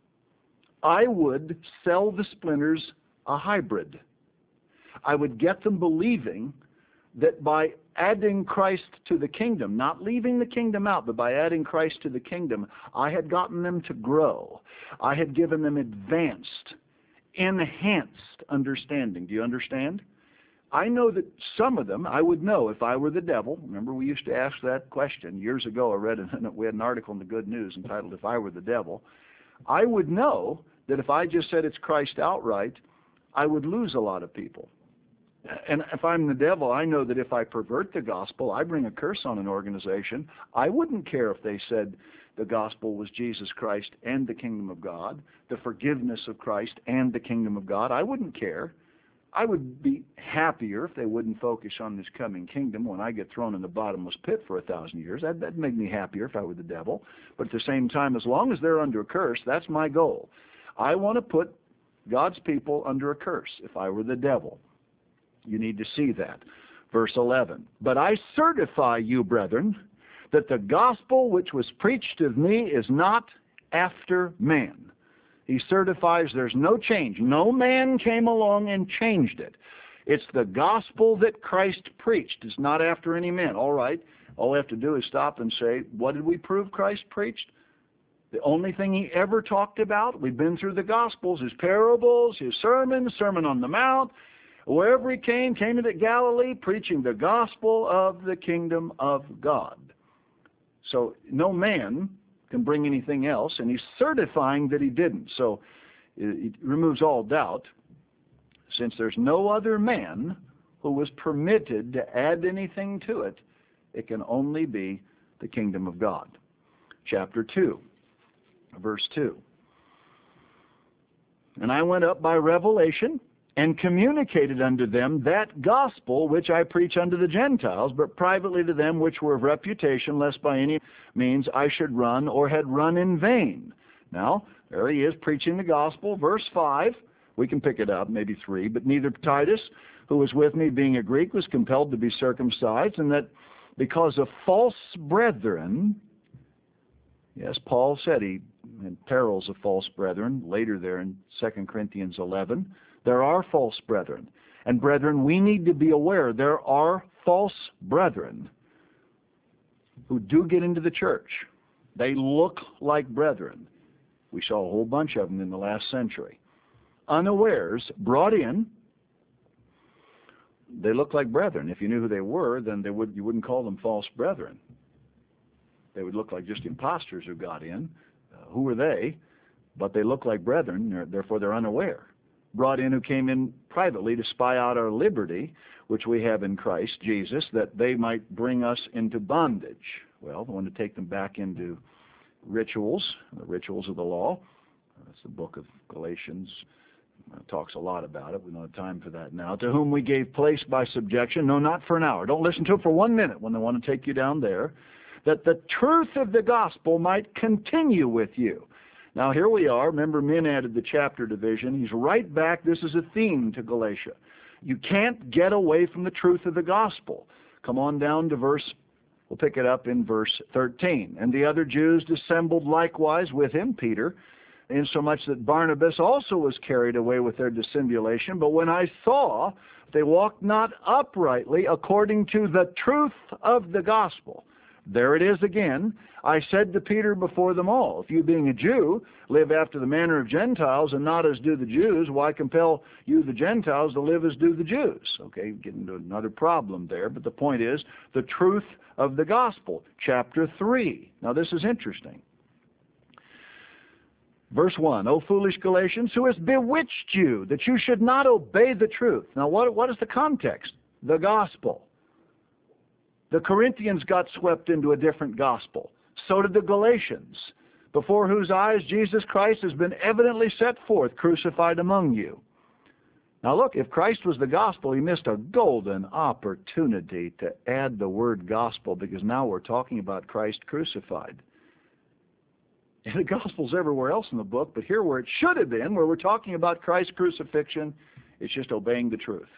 I would sell the splinters a hybrid. I would get them believing that by adding Christ to the kingdom, not leaving the kingdom out, but by adding Christ to the kingdom, I had gotten them to grow. I had given them advanced, enhanced understanding. Do you understand? I know that some of them, I would know if I were the devil. Remember, we used to ask that question years ago. I read it, we had an article in the Good News entitled, "If I Were the Devil." I would know that if I just said it's Christ outright, I would lose a lot of people. And if I'm the devil, I know that if I pervert the gospel, I bring a curse on an organization. I wouldn't care if they said the gospel was Jesus Christ and the kingdom of God, the forgiveness of Christ and the kingdom of God. I wouldn't care. I would be happier if they wouldn't focus on this coming kingdom when I get thrown in the bottomless pit for a thousand years. That'd, that'd make me happier if I were the devil. But at the same time, as long as they're under a curse, that's my goal. I want to put God's people under a curse if I were the devil. You need to see that. Verse eleven, "But I certify you, brethren, that the gospel which was preached of me is not after man." He certifies there's no change. No man came along and changed it. It's the gospel that Christ preached. It's not after any man. All right. All we have to do is stop and say, what did we prove Christ preached? The only thing he ever talked about, we've been through the Gospels, his parables, his sermons, Sermon on the Mount. Wherever he came, came into Galilee, preaching the gospel of the kingdom of God. So no man can bring anything else, and he's certifying that he didn't. So it removes all doubt. Since there's no other man who was permitted to add anything to it, it can only be the kingdom of God. Chapter two, verse two. "And I went up by revelation, and communicated unto them that gospel which I preach unto the Gentiles, but privately to them which were of reputation, lest by any means I should run or had run in vain." Now, there he is preaching the gospel. Verse five, we can pick it up, maybe three. "But neither Titus, who was with me, being a Greek, was compelled to be circumcised, and that because of false brethren," yes, Paul said he had perils of false brethren, later there in Second Corinthians eleven. There are false brethren. And brethren, we need to be aware there are false brethren who do get into the church. They look like brethren. We saw a whole bunch of them in the last century. Unawares, brought in, they look like brethren. If you knew who they were, then they would, you wouldn't call them false brethren. They would look like just imposters who got in. Uh, who are they? But they look like brethren, therefore they're unaware. Brought in who came in privately to spy out our liberty, which we have in Christ Jesus, that they might bring us into bondage. Well, they want to take them back into rituals, the rituals of the law. That's the book of Galatians. It talks a lot about it. We don't have time for that now. "To whom we gave place by subjection," no, not for an hour. Don't listen to it for one minute when they want to take you down there. "That the truth of the gospel might continue with you." Now here we are. Remember, men added the chapter division. He's right back. This is a theme to Galatia. You can't get away from the truth of the gospel. Come on down to verse, we'll pick it up in verse thirteen. "And the other Jews dissembled likewise with him," Peter, "insomuch that Barnabas also was carried away with their dissimulation. But when I saw they walked not uprightly according to the truth of the gospel," there it is again. "I said to Peter before them all, if you being a Jew live after the manner of Gentiles and not as do the Jews, why compel you the Gentiles to live as do the Jews?" Okay, getting into another problem there, but the point is the truth of the gospel. Chapter three. Now this is interesting. Verse one, "O foolish Galatians, who has bewitched you that you should not obey the truth?" Now what, what is the context? The gospel. The Corinthians got swept into a different gospel. So did the Galatians, before whose eyes Jesus Christ has been evidently set forth, crucified among you. Now look, if Christ was the gospel, he missed a golden opportunity to add the word gospel, because now we're talking about Christ crucified. And the gospel's everywhere else in the book, but here where it should have been, where we're talking about Christ's crucifixion, it's just obeying the truth.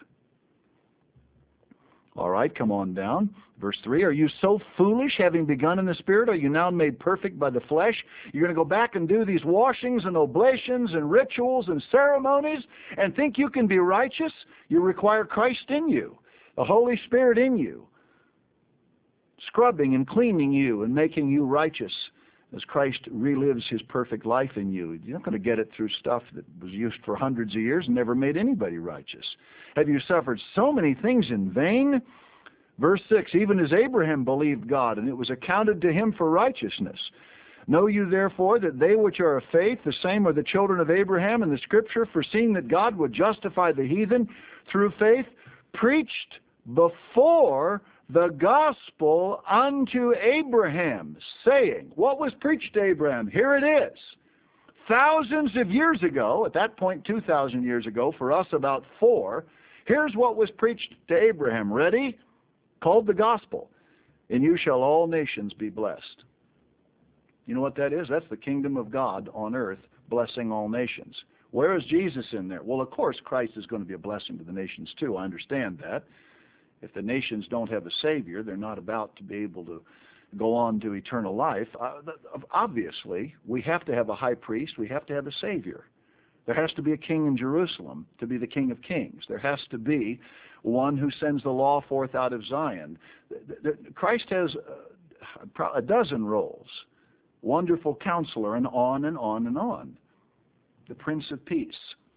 All right, come on down. Verse three, "Are you so foolish, having begun in the Spirit, are you now made perfect by the flesh?" You're going to go back and do these washings and oblations and rituals and ceremonies and think you can be righteous? You require Christ in you, the Holy Spirit in you, scrubbing and cleaning you and making you righteous As Christ relives his perfect life in you, you're not going to get it through stuff that was used for hundreds of years and never made anybody righteous. Have you suffered so many things in vain? Verse six, even as Abraham believed God, and it was accounted to him for righteousness. Know you therefore that they which are of faith, the same are the children of Abraham, and the Scripture, foreseeing that God would justify the heathen through faith, preached before the gospel unto Abraham, saying, what was preached to Abraham? Here it is. Thousands of years ago, at that point two thousand years ago, for us about four, here's what was preached to Abraham. Ready? Called the gospel. In you shall all nations be blessed. You know what that is? That's the kingdom of God on earth, blessing all nations. Where is Jesus in there? Well, of course, Christ is going to be a blessing to the nations too. I understand that. If the nations don't have a Savior, they're not about to be able to go on to eternal life. Uh, obviously, we have to have a high priest. We have to have a Savior. There has to be a king in Jerusalem to be the King of Kings. There has to be one who sends the law forth out of Zion. Christ has a dozen roles. Wonderful Counselor, and on and on and on. The Prince of Peace.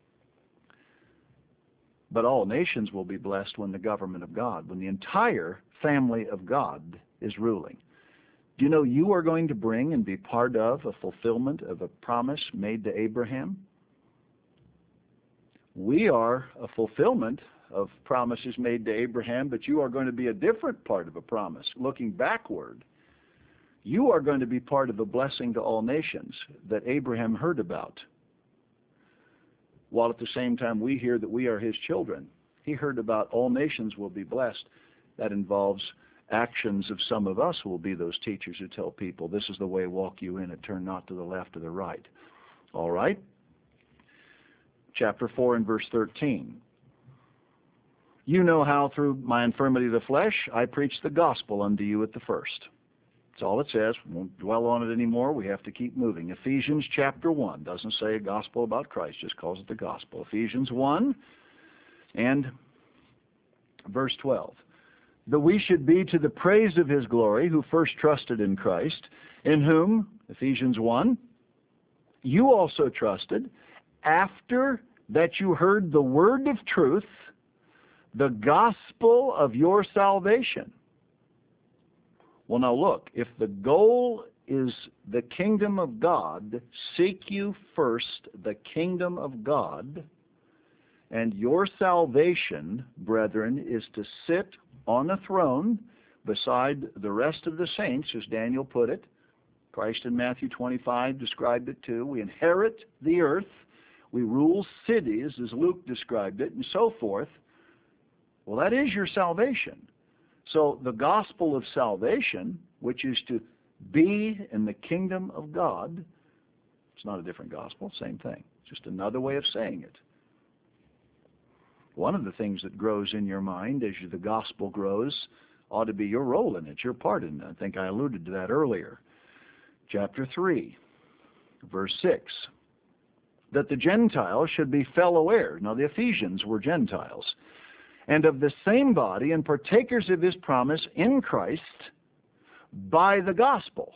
But all nations will be blessed when the government of God, when the entire family of God is ruling. Do you know you are going to bring and be part of a fulfillment of a promise made to Abraham? We are a fulfillment of promises made to Abraham, but you are going to be a different part of a promise. Looking backward, you are going to be part of a blessing to all nations that Abraham heard about. While at the same time we hear that we are his children. He heard about all nations will be blessed. That involves actions of some of us who will be those teachers who tell people, this is the way, walk you in it, turn not to the left or the right. All right? Chapter four and verse thirteen. You know how through my infirmity of the flesh I preached the gospel unto you at the first. That's all it says. We won't dwell on it anymore. We have to keep moving. Ephesians chapter one doesn't say a gospel about Christ, just calls it the gospel. Ephesians one and verse twelve. That we should be to the praise of his glory, who first trusted in Christ, in whom, Ephesians one, you also trusted, after that you heard the word of truth, the gospel of your salvation. Well, now look, if the goal is the kingdom of God, seek you first the kingdom of God, and your salvation, brethren, is to sit on a throne beside the rest of the saints, as Daniel put it. Christ in Matthew twenty-five described it too. We inherit the earth. We rule cities, as Luke described it, and so forth. Well, that is your salvation. So the gospel of salvation, which is to be in the kingdom of God, it's not a different gospel, same thing. Just another way of saying it. One of the things that grows in your mind as the gospel grows ought to be your role in it, your part in it. I think I alluded to that earlier. Chapter three, verse six. That the Gentiles should be fellow heirs. Now the Ephesians were Gentiles. And of the same body and partakers of his promise in Christ by the gospel.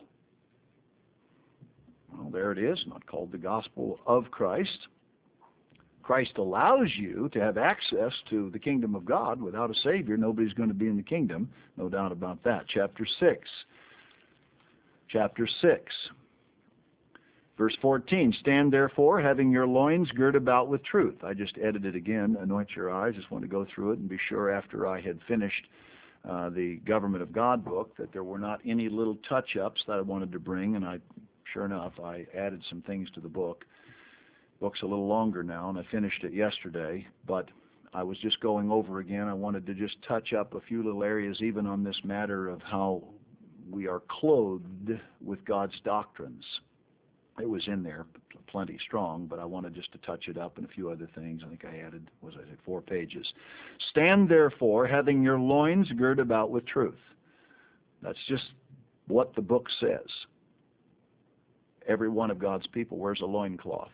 Well, there it is, not called the gospel of Christ. Christ allows you to have access to the kingdom of God. Without a Savior, nobody's going to be in the kingdom. No doubt about that. Chapter six. Chapter six. Verse fourteen, stand therefore, having your loins girt about with truth. I just edited again, anoint your eyes. Just want to go through it and be sure after I had finished uh, the Government of God book that there were not any little touch-ups that I wanted to bring. And I, sure enough, I added some things to the book. The book's a little longer now, and I finished it yesterday. But I was just going over again. I wanted to just touch up a few little areas, even on this matter of how we are clothed with God's doctrines. It was in there, plenty strong, but I wanted just to touch it up and a few other things. I think I added, was I say, four pages. Stand therefore, having your loins girt about with truth. That's just what the book says. Every one of God's people wears a loincloth.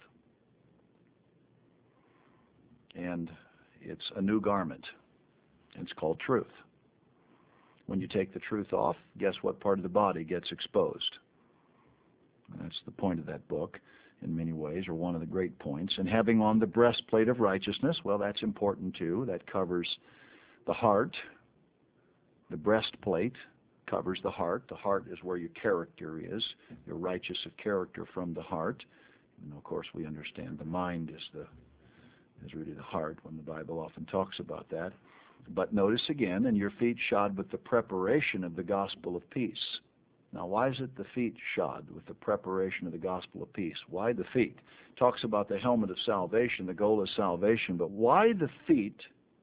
And it's a new garment. It's called truth. When you take the truth off, guess what part of the body gets exposed? That's the point of that book in many ways, or one of the great points. And having on the breastplate of righteousness, well, that's important too. That covers the heart. The breastplate covers the heart. The heart is where your character is. You're righteous of character from the heart. And of course, we understand the mind is the is really the heart when the Bible often talks about that. But notice again, and your feet shod with the preparation of the gospel of peace. Now, why is it the feet shod with the preparation of the gospel of peace? Why the feet? It talks about the helmet of salvation, the goal of salvation, but why the feet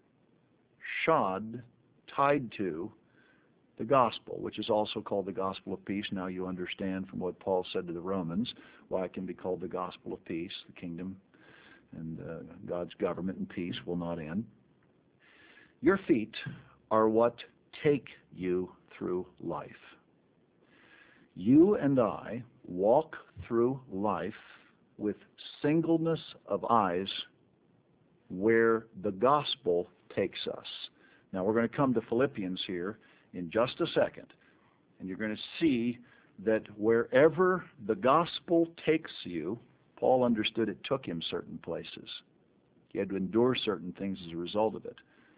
shod, tied to the gospel, which is also called the gospel of peace? Now you understand from what Paul said to the Romans why it can be called the gospel of peace. The kingdom and uh, God's government and peace will not end. Your feet are what take you through life. You and I walk through life with singleness of eyes where the gospel takes us. Now we're going to come to Philippians here in just a second, and you're going to see that wherever the gospel takes you, Paul understood it took him certain places. He had to endure certain things as a result of it.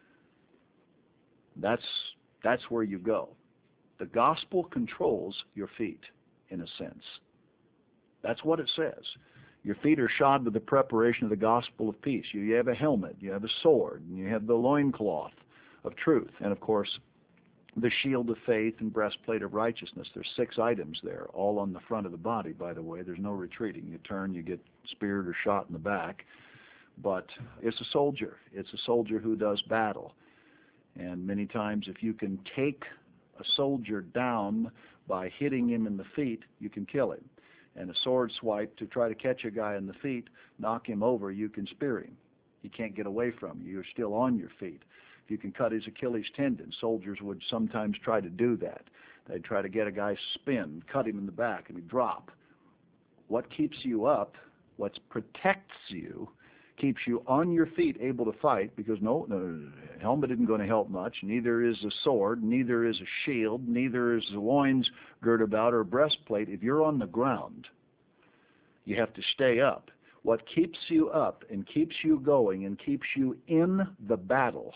That's, that's where you go. The gospel controls your feet, in a sense. That's what it says. Your feet are shod with the preparation of the gospel of peace. You, you have a helmet, you have a sword, and you have the loincloth of truth, and of course, the shield of faith and breastplate of righteousness. There's six items there, all on the front of the body, by the way. There's no retreating. You turn, you get speared or shot in the back. But it's a soldier. It's a soldier who does battle. And many times if you can take a soldier down by hitting him in the feet, you can kill him. And a sword swipe to try to catch a guy in the feet, knock him over, you can spear him. He can't get away from you. You're still on your feet. You can cut his Achilles tendon. Soldiers would sometimes try to do that. They'd try to get a guy spin, cut him in the back, and he'd drop. What keeps you up, what protects you, keeps you on your feet able to fight, because no, no helmet isn't going to help much. Neither is a sword, neither is a shield, neither is the loins girt about or a breastplate. If you're on the ground, you have to stay up. What keeps you up and keeps you going and keeps you in the battle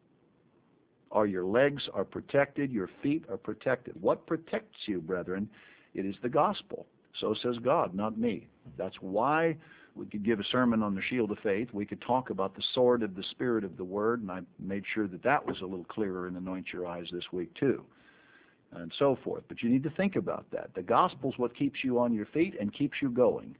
are your legs are protected, your feet are protected. What protects you, brethren? It is the gospel. So says God, not me. That's why we could give a sermon on the shield of faith. We could talk about the sword of the Spirit of the Word, and I made sure that that was a little clearer in Anoint Your Eyes this week too, and so forth. But you need to think about that. The gospel's what keeps you on your feet and keeps you going.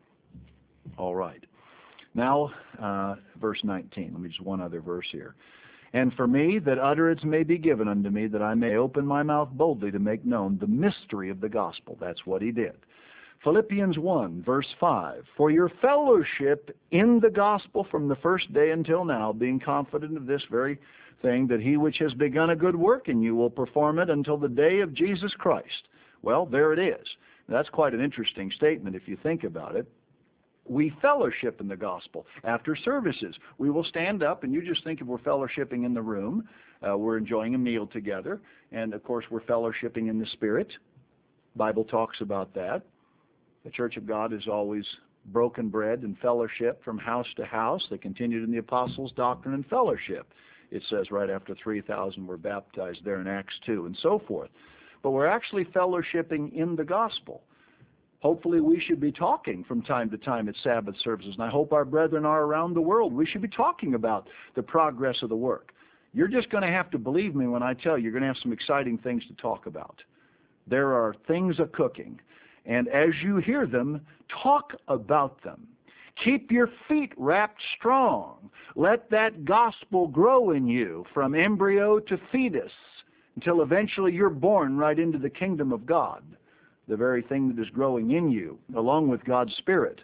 All right. Now, uh, verse nineteen. Let me just one other verse here. And for me, that utterance may be given unto me, that I may open my mouth boldly to make known the mystery of the gospel. That's what he did. Philippians one, verse five. For your fellowship in the gospel from the first day until now, being confident of this very thing, that he which has begun a good work in you will perform it until the day of Jesus Christ. Well, there it is. That's quite an interesting statement if you think about it. We fellowship in the gospel. After services, we will stand up, and you just think if we're fellowshipping in the room, uh, we're enjoying a meal together, and of course we're fellowshipping in the Spirit. The Bible talks about that. The Church of God is always broken bread and fellowship from house to house. They continued in the apostles' doctrine and fellowship. It says right after three thousand were baptized there in Acts two, and so forth. But we're actually fellowshipping in the gospel. Hopefully we should be talking from time to time at Sabbath services, and I hope our brethren are around the world. We should be talking about the progress of the work. You're just going to have to believe me when I tell you you're going to have some exciting things to talk about. There are things a-cooking, and as you hear them, talk about them. Keep your feet wrapped strong. Let that gospel grow in you from embryo to fetus until eventually you're born right into the kingdom of God. The very thing that is growing in you, along with God's Spirit.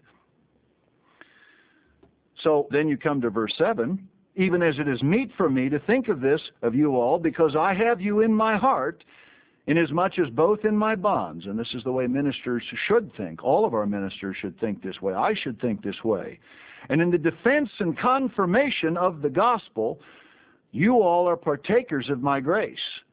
So then you come to verse seven. Even as it is meet for me to think of this of you all, because I have you in my heart, inasmuch as both in my bonds. And this is the way ministers should think. All of our ministers should think this way. I should think this way. And in the defense and confirmation of the gospel, you all are partakers of my grace.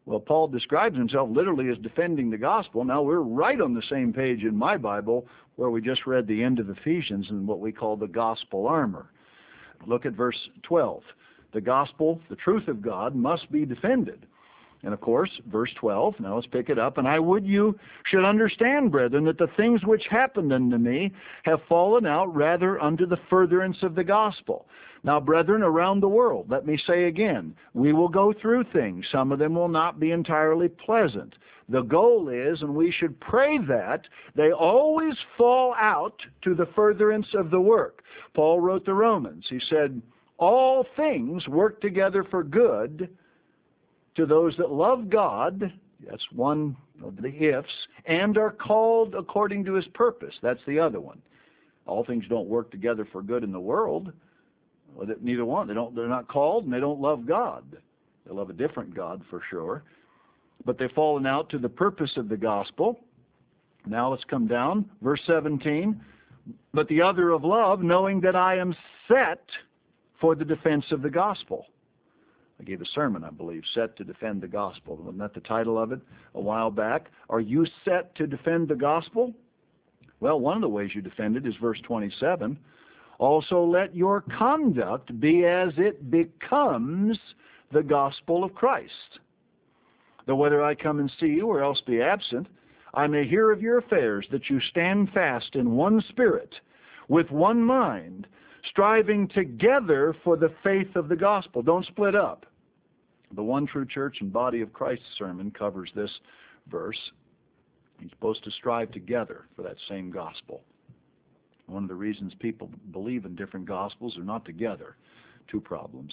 Well, Paul describes himself literally as defending the gospel. Now, we're right on the same page in my Bible where we just read the end of Ephesians in what we call the gospel armor. Look at verse twelve. The gospel, the truth of God, must be defended. And of course, verse twelve, now let's pick it up. And I would you should understand, brethren, that the things which happened unto me have fallen out rather unto the furtherance of the gospel. Now, brethren, around the world, let me say again, we will go through things. Some of them will not be entirely pleasant. The goal is, and we should pray that, they always fall out to the furtherance of the work. Paul wrote the Romans. He said, all things work together for good to those that love God, that's one of the ifs, and are called according to his purpose. That's the other one. All things don't work together for good in the world. Well, neither one. They don't, they're not called, and they don't love God. They love a different God for sure. But they've fallen out to the purpose of the gospel. Now let's come down. Verse seventeen. But the other of love, knowing that I am set for the defense of the gospel. I gave a sermon, I believe, Set to Defend the Gospel. Wasn't that the title of it a while back? Are you set to defend the gospel? Well, one of the ways you defend it is verse twenty-seven. Also let your conduct be as it becomes the gospel of Christ. Though whether I come and see you or else be absent, I may hear of your affairs, that you stand fast in one spirit, with one mind, striving together for the faith of the gospel. Don't split up. The One True Church and Body of Christ sermon covers this verse. You're supposed to strive together for that same gospel. One of the reasons people believe in different gospels are not together. Two problems.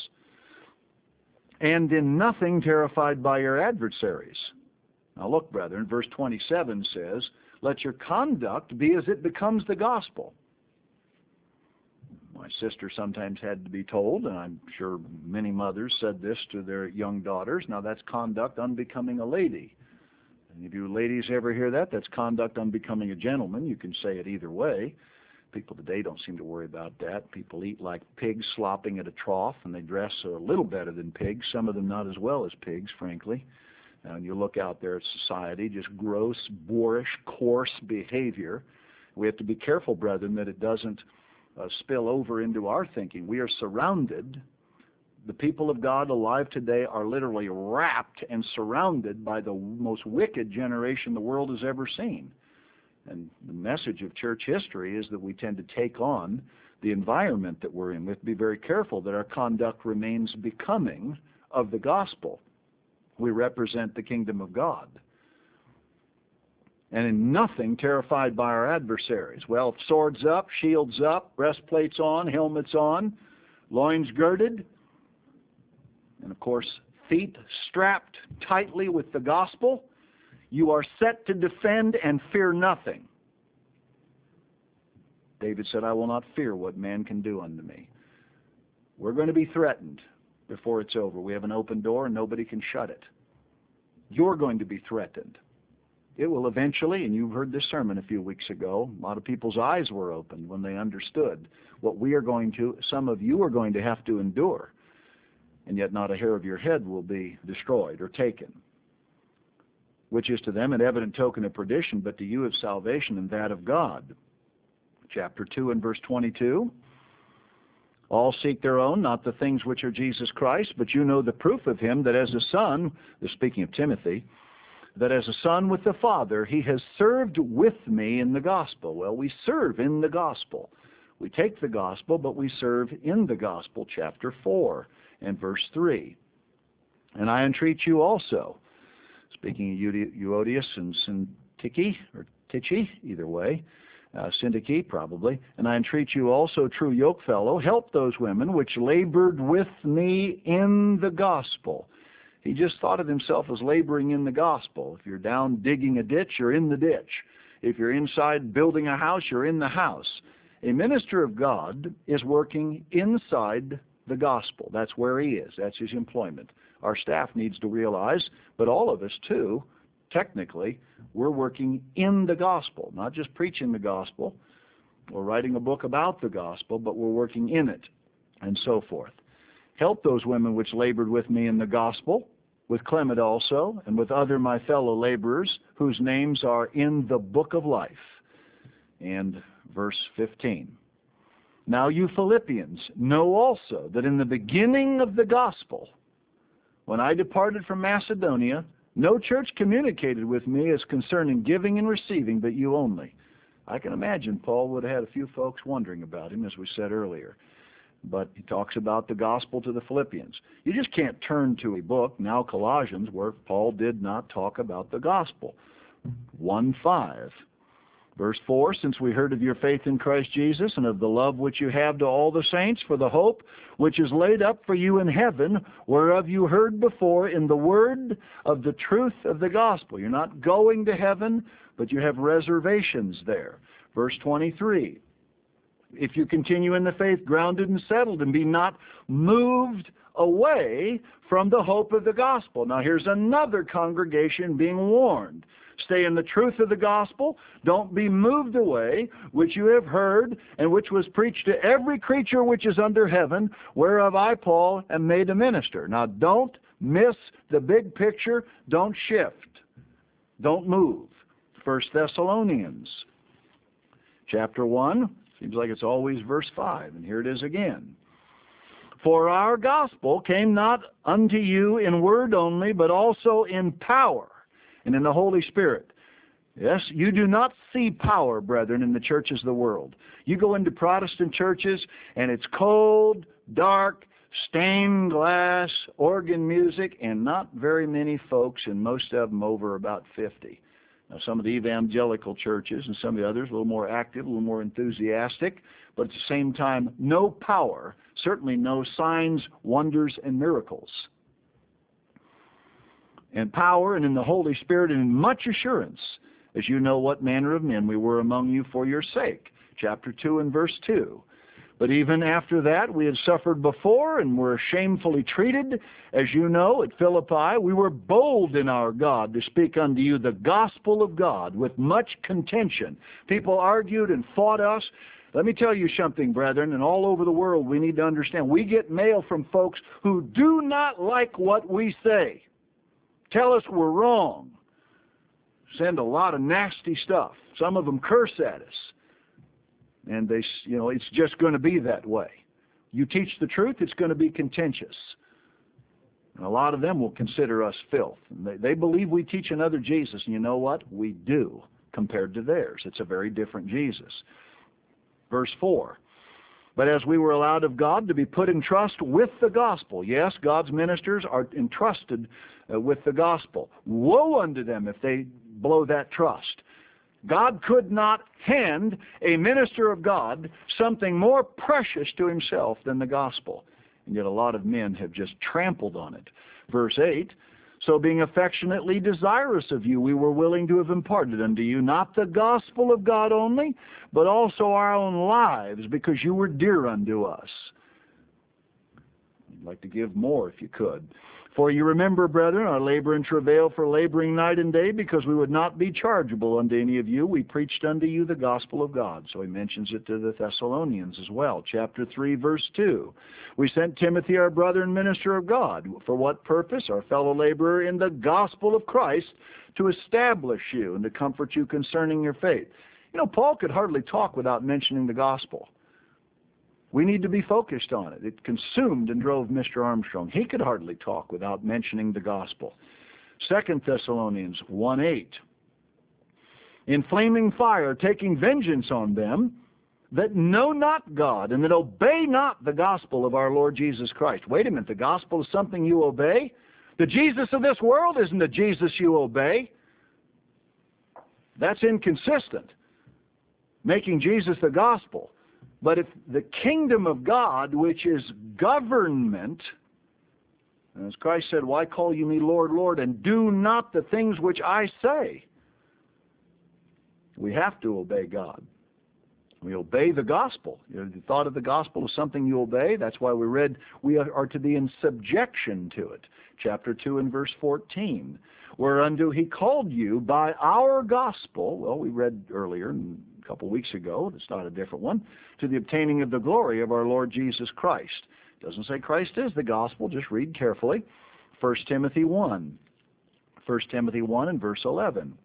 And in nothing terrified by your adversaries. Now look, brethren, verse twenty-seven says, let your conduct be as it becomes the gospel. My sister sometimes had to be told, and I'm sure many mothers said this to their young daughters, now that's conduct unbecoming a lady. And if you ladies ever hear that, that's conduct unbecoming a gentleman. You can say it either way. People today don't seem to worry about that. People eat like pigs slopping at a trough, and they dress a little better than pigs, some of them not as well as pigs, frankly. And you look out there at society, just gross, boorish, coarse behavior. We have to be careful, brethren, that it doesn't uh, spill over into our thinking. We are surrounded. The people of God alive today are literally wrapped and surrounded by the most wicked generation the world has ever seen. And the message of church history is that we tend to take on the environment that we're in. We have to be very careful that our conduct remains becoming of the gospel. We represent the kingdom of God. And in nothing terrified by our adversaries. Well, swords up, shields up, breastplates on, helmets on, loins girded, and of course, feet strapped tightly with the gospel. You are set to defend and fear nothing. David said, I will not fear what man can do unto me. We're going to be threatened before it's over. We have an open door and nobody can shut it. You're going to be threatened. It will eventually, and you heard this sermon a few weeks ago, a lot of people's eyes were opened when they understood what we are going to, some of you are going to have to endure, and yet not a hair of your head will be destroyed or taken, which is to them an evident token of perdition, but to you of salvation and that of God. Chapter two and verse twenty-two. All seek their own, not the things which are Jesus Christ, but you know the proof of him, that as a son, they're speaking of Timothy, that as a son with the Father, he has served with me in the gospel. Well, we serve in the gospel. We take the gospel, but we serve in the gospel. Chapter four and verse three. And I entreat you also, speaking of Euodias and Syntyche, or Tyche, either way, uh, Syntyche probably, and I entreat you also, true yokefellow, help those women which labored with me in the gospel. He just thought of himself as laboring in the gospel. If you're down digging a ditch, you're in the ditch. If you're inside building a house, you're in the house. A minister of God is working inside the gospel. That's where he is. That's his employment. Our staff needs to realize, but all of us too, technically, we're working in the gospel, not just preaching the gospel or writing a book about the gospel, but we're working in it and so forth. Help those women which labored with me in the gospel, with Clement also, and with other my fellow laborers, whose names are in the book of life. And verse fifteen. Now you Philippians know also that in the beginning of the gospel, when I departed from Macedonia, no church communicated with me as concerning giving and receiving, but you only. I can imagine Paul would have had a few folks wondering about him, as we said earlier. But he talks about the gospel to the Philippians. You just can't turn to a book, now Colossians, where Paul did not talk about the gospel. one five. Verse four, since we heard of your faith in Christ Jesus and of the love which you have to all the saints for the hope which is laid up for you in heaven, whereof you heard before in the word of the truth of the gospel. You're not going to heaven, but you have reservations there. Verse twenty-three, if you continue in the faith, grounded and settled, and be not moved away from the hope of the gospel. Now here's another congregation being warned. Stay in the truth of the gospel. Don't be moved away, which you have heard, and which was preached to every creature which is under heaven, whereof I, Paul, am made a minister. Now don't miss the big picture. Don't shift. Don't move. First Thessalonians chapter one. Seems like it's always verse five, and here it is again. For our gospel came not unto you in word only, but also in power and in the Holy Spirit. Yes, you do not see power, brethren, in the churches of the world. You go into Protestant churches, and it's cold, dark, stained glass, organ music, and not very many folks, and most of them over about fifty. Now, some of the evangelical churches and some of the others a little more active, a little more enthusiastic, but at the same time, no power, certainly no signs, wonders, and miracles. And power and in the Holy Spirit and in much assurance, as you know what manner of men we were among you for your sake. Chapter two and verse two. But even after that, we had suffered before and were shamefully treated. As you know, at Philippi, we were bold in our God to speak unto you the gospel of God with much contention. People argued and fought us. Let me tell you something, brethren, and all over the world we need to understand. We get mail from folks who do not like what we say. Tell us we're wrong. Send a lot of nasty stuff. Some of them curse at us. And they, you know, it's just going to be that way. You teach the truth, it's going to be contentious. And a lot of them will consider us filth. And they, they believe we teach another Jesus, and you know what? We do, compared to theirs. It's a very different Jesus. Verse four. But as we were allowed of God to be put in trust with the gospel. Yes, God's ministers are entrusted uh, with the gospel. Woe unto them if they blow that trust. God could not hand a minister of God something more precious to himself than the gospel. And yet a lot of men have just trampled on it. Verse eight, so being affectionately desirous of you, we were willing to have imparted unto you not the gospel of God only, but also our own lives, because you were dear unto us. I'd like to give more if you could. For you remember, brethren, our labor and travail for laboring night and day, because we would not be chargeable unto any of you. We preached unto you the gospel of God. So he mentions it to the Thessalonians as well. Chapter three, verse two. We sent Timothy, our brother and minister of God. For what purpose? Our fellow laborer in the gospel of Christ, to establish you and to comfort you concerning your faith. You know, Paul could hardly talk without mentioning the gospel. We need to be focused on it. It consumed and drove Mister Armstrong. He could hardly talk without mentioning the gospel. Second Thessalonians one eight. In flaming fire, taking vengeance on them that know not God and that obey not the gospel of our Lord Jesus Christ. Wait a minute, the gospel is something you obey? The Jesus of this world isn't the Jesus you obey. That's inconsistent. Making Jesus the gospel. But if the kingdom of God, which is government, as Christ said, why call you me Lord, Lord, and do not the things which I say? We have to obey God. We obey the gospel. You know, the thought of the gospel is something you obey. That's why we read we are to be in subjection to it. Chapter two and verse fourteen. Whereunto he called you by our gospel. Well, we read earlier, a couple weeks ago, it's not a different one, to the obtaining of the glory of our Lord Jesus Christ. It doesn't say Christ is the gospel, just read carefully. First Timothy one. First Timothy one and verse eleven.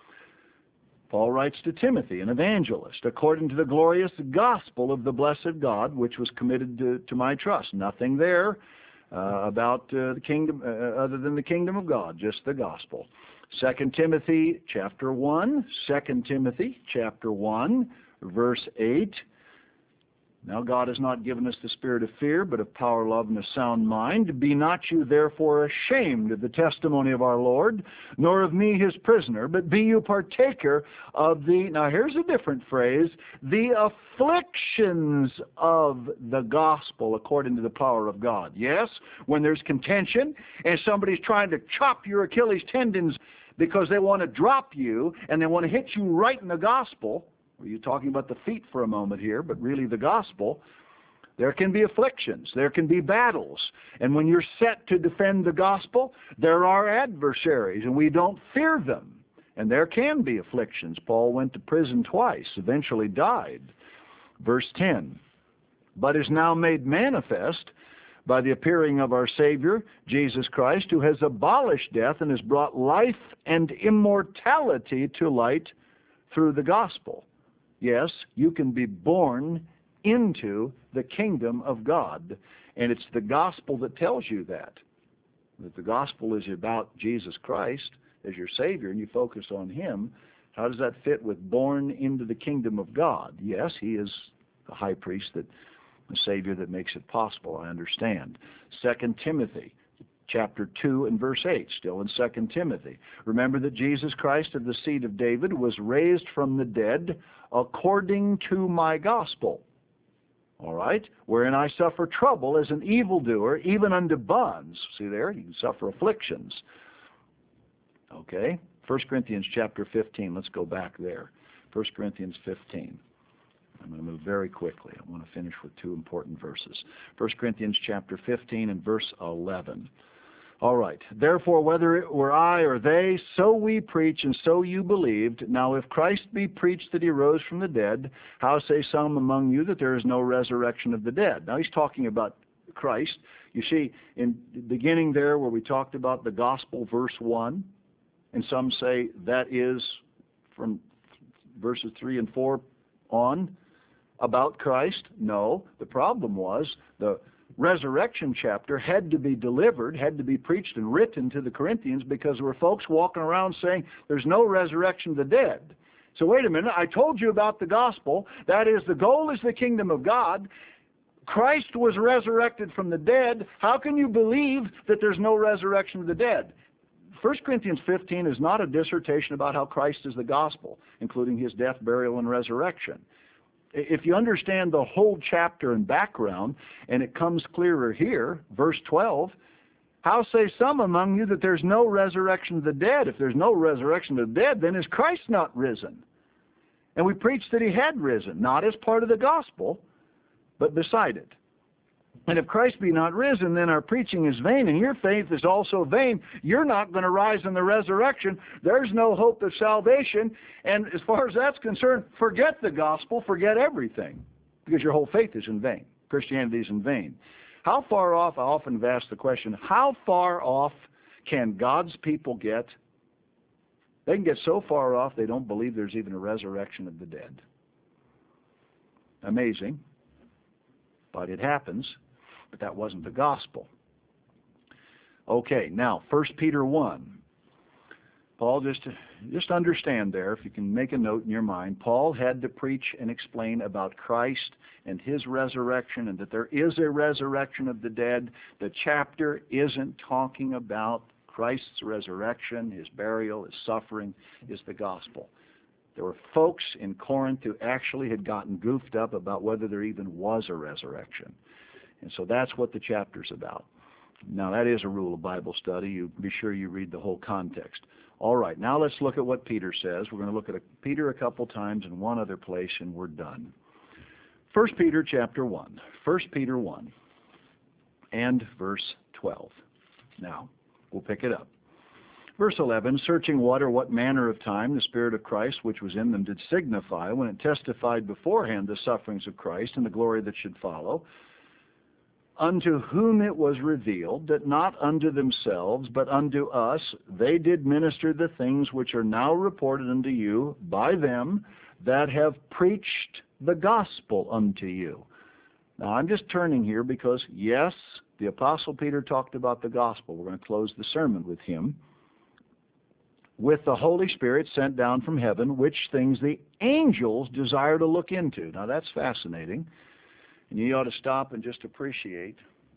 Paul writes to Timothy, an evangelist, according to the glorious gospel of the blessed God, which was committed to, to my trust. Nothing there uh, about uh, the kingdom, uh, other than the kingdom of God, just the gospel. Second Timothy chapter one, Second Timothy chapter one, verse eight. Now God has not given us the spirit of fear, but of power, love, and a sound mind. Be not you therefore ashamed of the testimony of our Lord, nor of me his prisoner, but be you partaker of the, now here's a different phrase, the afflictions of the gospel according to the power of God. Yes, when there's contention and somebody's trying to chop your Achilles tendons because they want to drop you and they want to hit you right in the gospel. You're talking about the feet for a moment here, but really the gospel. There can be afflictions. There can be battles. And when you're set to defend the gospel, there are adversaries, and we don't fear them. And there can be afflictions. Paul went to prison twice, eventually died. Verse ten, but is now made manifest by the appearing of our Savior, Jesus Christ, who has abolished death and has brought life and immortality to light through the gospel. Yes, you can be born into the kingdom of God. And it's the gospel that tells you that. That the gospel is about Jesus Christ as your Savior and you focus on Him. How does that fit with born into the kingdom of God? Yes, He is the high priest, that the Savior that makes it possible, I understand. Second Timothy chapter two and verse eight, still in Second Timothy. Remember that Jesus Christ of the seed of David was raised from the dead according to my gospel. All right? Wherein I suffer trouble as an evildoer, even unto bonds. See there? You can suffer afflictions. Okay? First Corinthians chapter fifteen. Let's go back there. First Corinthians fifteen. I'm going to move very quickly. I want to finish with two important verses. First Corinthians chapter fifteen and verse eleven. All right. Therefore, whether it were I or they, so we preach, and so you believed. Now, if Christ be preached that He rose from the dead, how say some among you that there is no resurrection of the dead? Now, he's talking about Christ. You see, in the beginning there where we talked about the gospel, verse one, and some say that is from verses three and four on about Christ. No, the problem was the resurrection chapter had to be delivered, had to be preached and written to the Corinthians because there were folks walking around saying there's no resurrection of the dead. So wait a minute, I told you about the gospel. That is, the goal is the kingdom of God. Christ was resurrected from the dead. How can you believe that there's no resurrection of the dead? First Corinthians fifteen is not a dissertation about how Christ is the gospel, including His death, burial, and resurrection. If you understand the whole chapter and background, and it comes clearer here, verse twelve, how say some among you that there's no resurrection of the dead? If there's no resurrection of the dead, then is Christ not risen? And we preached that He had risen, not as part of the gospel, but beside it. And if Christ be not risen, then our preaching is vain, and your faith is also vain. You're not going to rise in the resurrection. There's no hope of salvation. And as far as that's concerned, forget the gospel, forget everything, because your whole faith is in vain. Christianity is in vain. How far off, I often have asked the question, how far off can God's people get? They can get so far off they don't believe there's even a resurrection of the dead. Amazing. But it happens. But that wasn't the gospel. Okay, now, First Peter one. Paul, just, just understand there, if you can make a note in your mind, Paul had to preach and explain about Christ and His resurrection, and that there is a resurrection of the dead. The chapter isn't talking about Christ's resurrection, His burial, His suffering, is the gospel. There were folks in Corinth who actually had gotten goofed up about whether there even was a resurrection. And so that's what the chapter's about. Now, that is a rule of Bible study. You be sure you read the whole context. All right, now let's look at what Peter says. We're going to look at a, Peter a couple times in one other place, and we're done. First Peter chapter one. First Peter one and verse twelve. Now, we'll pick it up. Verse eleven, searching what or what manner of time the Spirit of Christ which was in them did signify, when it testified beforehand the sufferings of Christ and the glory that should follow. unto whom it was revealed, that not unto themselves, but unto us, they did minister the things which are now reported unto you by them that have preached the gospel unto you. Now, I'm just turning here because, yes, the Apostle Peter talked about the gospel. We're going to close the sermon with him. With the Holy Spirit sent down from heaven, which things the angels desire to look into. Now, that's fascinating. And you ought to stop and just appreciate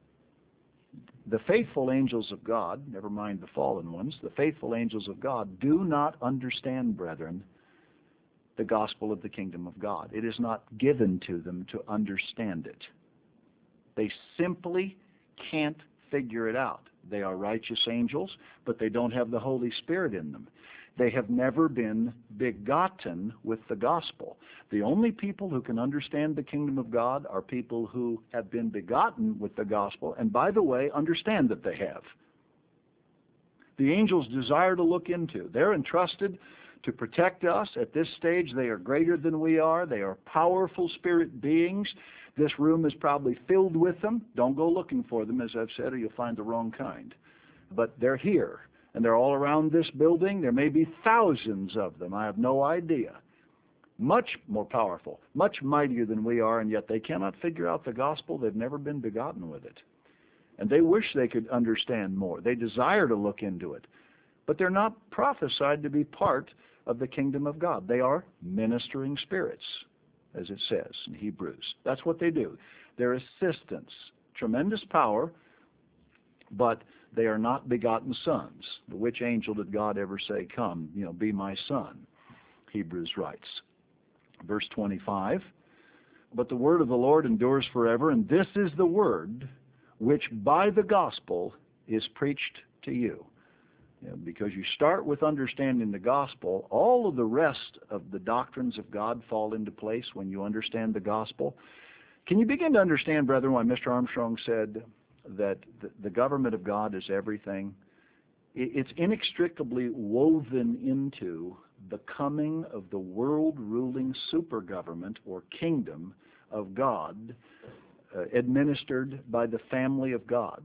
the faithful angels of God, never mind the fallen ones, the faithful angels of God do not understand, brethren, the gospel of the kingdom of God. It is not given to them to understand it. They simply can't figure it out. They are righteous angels, but they don't have the Holy Spirit in them. They have never been begotten with the gospel. The only people who can understand the kingdom of God are people who have been begotten with the gospel, and by the way, understand that they have. The angels desire to look into. They're entrusted to protect us. At this stage, they are greater than we are. They are powerful spirit beings. This room is probably filled with them. Don't go looking for them, as I've said, or you'll find the wrong kind. But they're here, and they're all around this building. There may be thousands of them. I have no idea. Much more powerful, much mightier than we are, and yet they cannot figure out the gospel. They've never been begotten with it. And they wish they could understand more. They desire to look into it. But they're not prophesied to be part of the kingdom of God. They are ministering spirits, as it says in Hebrews. That's what they do. They're assistants. Tremendous power, but they are not begotten sons. Which angel did God ever say, come, you know, be my son? Hebrews writes. Verse twenty-five, but the word of the Lord endures forever, and this is the word which by the gospel is preached to you. You know, because you start with understanding the gospel, all of the rest of the doctrines of God fall into place when you understand the gospel. Can you begin to understand, brethren, why Mister Armstrong said that the, the government of God is everything? It's inextricably woven into the coming of the world-ruling super government or kingdom of God, uh, administered by the family of God.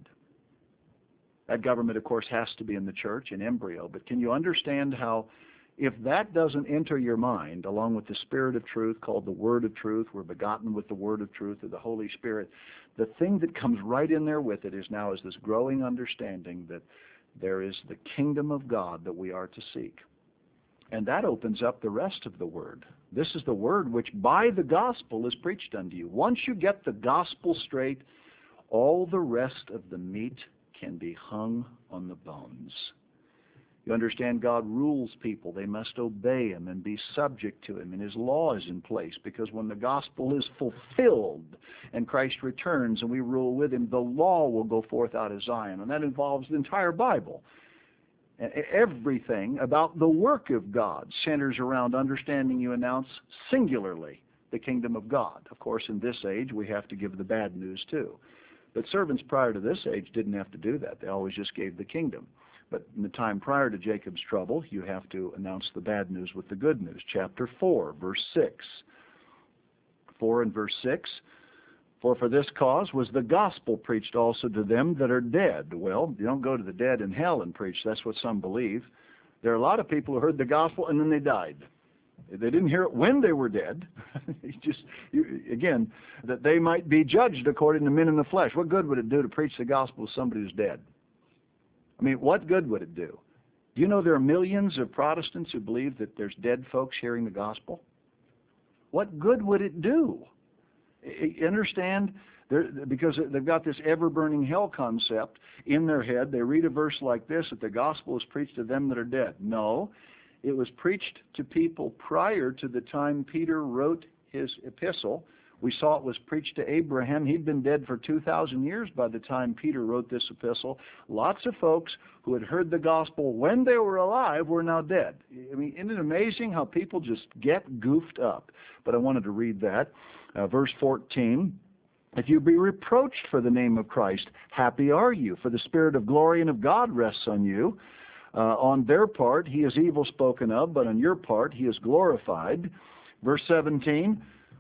That government, of course, has to be in the church, in embryo. But can you understand how, if that doesn't enter your mind, along with the Spirit of truth, called the Word of truth, we're begotten with the Word of truth, or the Holy Spirit, the thing that comes right in there with it is now is this growing understanding that there is the kingdom of God that we are to seek. And that opens up the rest of the Word. This is the Word which by the gospel is preached unto you. Once you get the gospel straight, all the rest of the meat can be hung on the bones. You understand God rules people. They must obey Him and be subject to Him, and His law is in place, because when the gospel is fulfilled and Christ returns and we rule with Him, the law will go forth out of Zion, and that involves the entire Bible. Everything about the work of God centers around understanding you announce singularly the kingdom of God. Of course, in this age, we have to give the bad news too. But servants prior to this age didn't have to do that. They always just gave the kingdom. But in the time prior to Jacob's trouble, you have to announce the bad news with the good news. Chapter four, verse six. four and verse six. For for this cause was the gospel preached also to them that are dead. Well, you don't go to the dead in hell and preach. That's what some believe. There are a lot of people who heard the gospel and then they died. They didn't hear it when they were dead. It's just, you, again, that they might be judged according to men in the flesh. What good would it do to preach the gospel to somebody who's dead? I mean, what good would it do? Do you know there are millions of Protestants who believe that there's dead folks hearing the gospel? What good would it do? You understand? They're, because they've got this ever-burning hell concept in their head. They read a verse like this, that the gospel is preached to them that are dead. No, it was preached to people prior to the time Peter wrote his epistle. We saw it was preached to Abraham. He'd been dead for two thousand years by the time Peter wrote this epistle. Lots of folks who had heard the gospel when they were alive were now dead. I mean, isn't it amazing how people just get goofed up? But I wanted to read that. Uh, verse fourteen, if you be reproached for the name of Christ, happy are you, for the Spirit of glory and of God rests on you. Uh, on their part, he is evil spoken of, but on your part, he is glorified. Verse seventeen,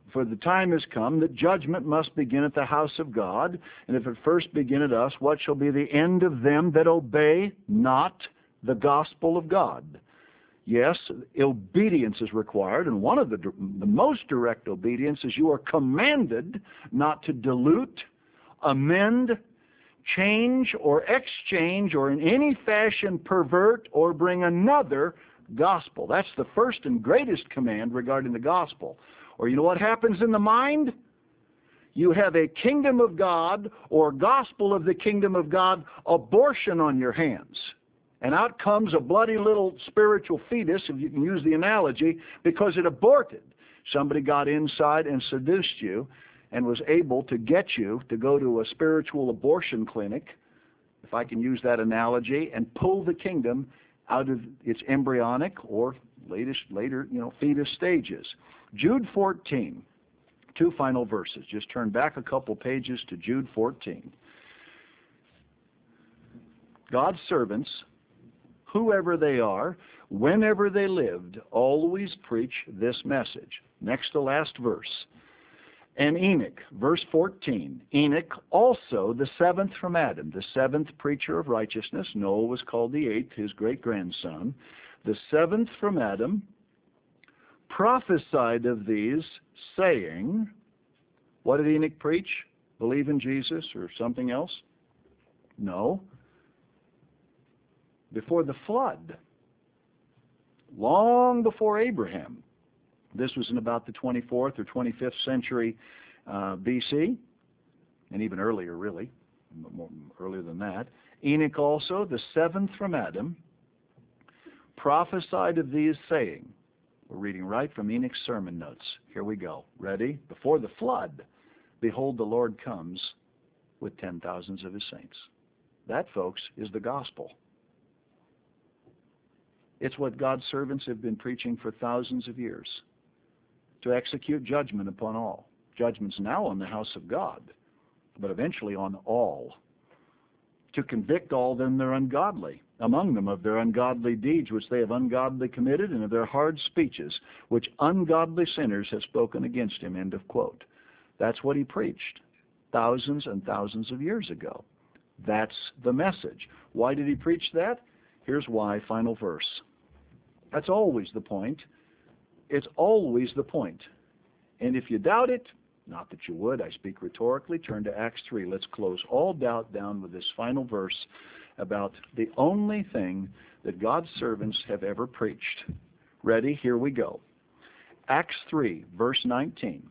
For the time is come that judgment must begin at the house of God, and if it first begin at us, what shall be the end of them that obey not the gospel of God? Yes, obedience is required, and one of the, the most direct obedience is you are commanded not to dilute, amend, change, or exchange, or in any fashion pervert or bring another gospel. That's the first and greatest command regarding the gospel. Or you know what happens in the mind? You have a kingdom of God or gospel of the kingdom of God abortion on your hands. And out comes a bloody little spiritual fetus, if you can use the analogy, because it aborted. Somebody got inside and seduced you and was able to get you to go to a spiritual abortion clinic, if I can use that analogy, and pull the kingdom out of its embryonic or latest, later, you know, fetus stages. Jude fourteen, two final verses. Just turn back a couple pages to Jude fourteen. God's servants, whoever they are, whenever they lived, always preach this message. Next to last verse. And Enoch, verse fourteen, Enoch also the seventh from Adam, the seventh preacher of righteousness. Noah was called the eighth, his great-grandson. The seventh from Adam prophesied of these, saying, what did Enoch preach? Believe in Jesus or something else? No. Before the flood, long before Abraham. This was in about the twenty-fourth or twenty-fifth century uh, B C, and even earlier, really, more, earlier than that. Enoch also, the seventh from Adam, prophesied of these, saying, we're reading right from Enoch's sermon notes. Here we go. Ready? Before the flood, behold, the Lord comes with ten thousands of his saints. That, folks, is the gospel. It's what God's servants have been preaching for thousands of years, to execute judgment upon all. Judgment's now on the house of God, but eventually on all. To convict all them that are ungodly, among them of their ungodly deeds which they have ungodly committed, and of their hard speeches which ungodly sinners have spoken against him. End of quote. That's what he preached thousands and thousands of years ago. That's the message. Why did he preach that? Here's why, final verse. That's always the point. It's always the point. And if you doubt it, not that you would, I speak rhetorically, turn to Acts three. Let's close all doubt down with this final verse about the only thing that God's servants have ever preached. Ready? Here we go. Acts three, verse nineteen.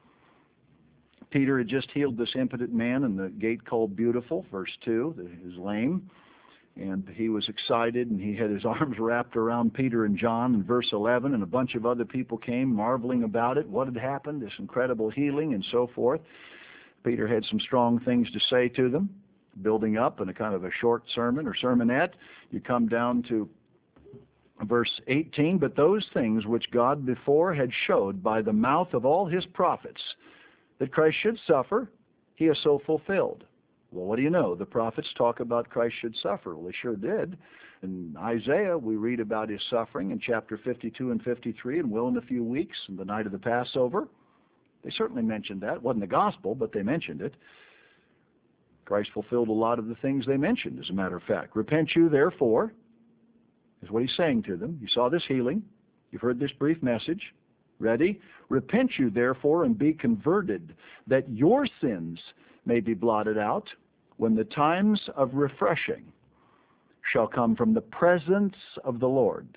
Peter had just healed this impotent man in the gate called Beautiful, verse two, he was lame. And he was excited, and he had his arms wrapped around Peter and John in verse eleven, and a bunch of other people came marveling about it, what had happened, this incredible healing and so forth. Peter had some strong things to say to them, building up in a kind of a short sermon or sermonette. You come down to verse eighteen, but those things which God before had showed by the mouth of all his prophets, that Christ should suffer, he has so fulfilled. Well, what do you know? The prophets talk about Christ should suffer. Well, they sure did. In Isaiah, we read about his suffering in chapter fifty-two and fifty-three, and will in a few weeks, in the night of the Passover. They certainly mentioned that. It wasn't the gospel, but they mentioned it. Christ fulfilled a lot of the things they mentioned, as a matter of fact. Repent you, therefore, is what he's saying to them. You saw this healing. You've heard this brief message. Ready? Repent you, therefore, and be converted, that your sins may be blotted out, when the times of refreshing shall come from the presence of the Lord.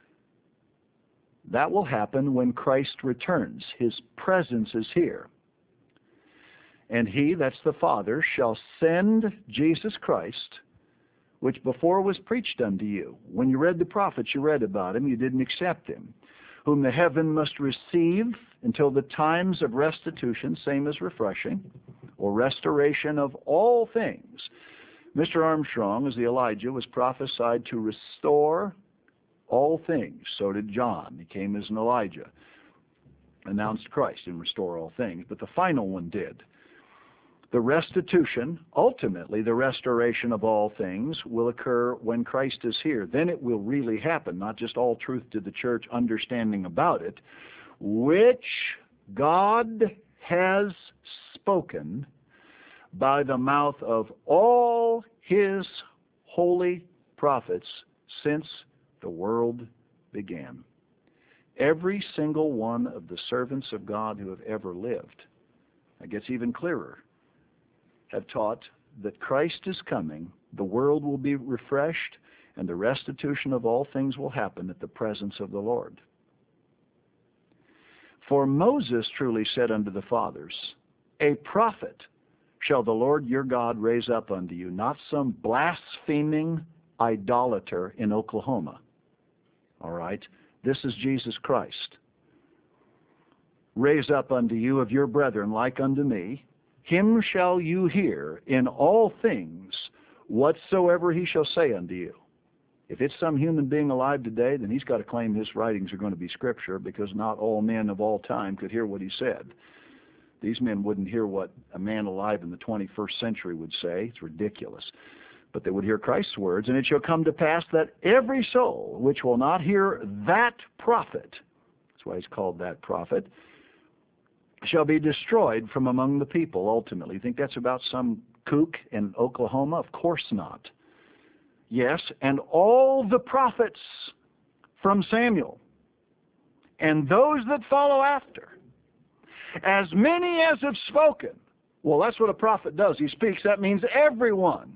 That will happen when Christ returns. His presence is here. And he, that's the Father, shall send Jesus Christ, which before was preached unto you. When you read the prophets, you read about him, you didn't accept him. Whom the heaven must receive until the times of restitution, same as refreshing, or restoration of all things. Mister Armstrong, as the Elijah, was prophesied to restore all things. So did John. He came as an Elijah, announced Christ and restore all things. But the final one did. The restitution, ultimately the restoration of all things, will occur when Christ is here. Then it will really happen, not just all truth to the church, understanding about it, which God has spoken by the mouth of all his holy prophets since the world began. Every single one of the servants of God who have ever lived, it gets even clearer, have taught that Christ is coming, the world will be refreshed, and the restitution of all things will happen at the presence of the Lord. For Moses truly said unto the fathers, a prophet shall the Lord your God raise up unto you, not some blaspheming idolater in Oklahoma. All right? This is Jesus Christ. Raise up unto you of your brethren like unto me. Him shall you hear in all things whatsoever he shall say unto you. If it's some human being alive today, then he's got to claim his writings are going to be Scripture, because not all men of all time could hear what he said. These men wouldn't hear what a man alive in the twenty-first century would say. It's ridiculous. But they would hear Christ's words, and it shall come to pass that every soul which will not hear that prophet, that's why he's called that prophet, shall be destroyed from among the people ultimately. You think that's about some kook in Oklahoma? Of course not. Yes, and all the prophets from Samuel and those that follow after, as many as have spoken. Well, that's what a prophet does. He speaks. That means everyone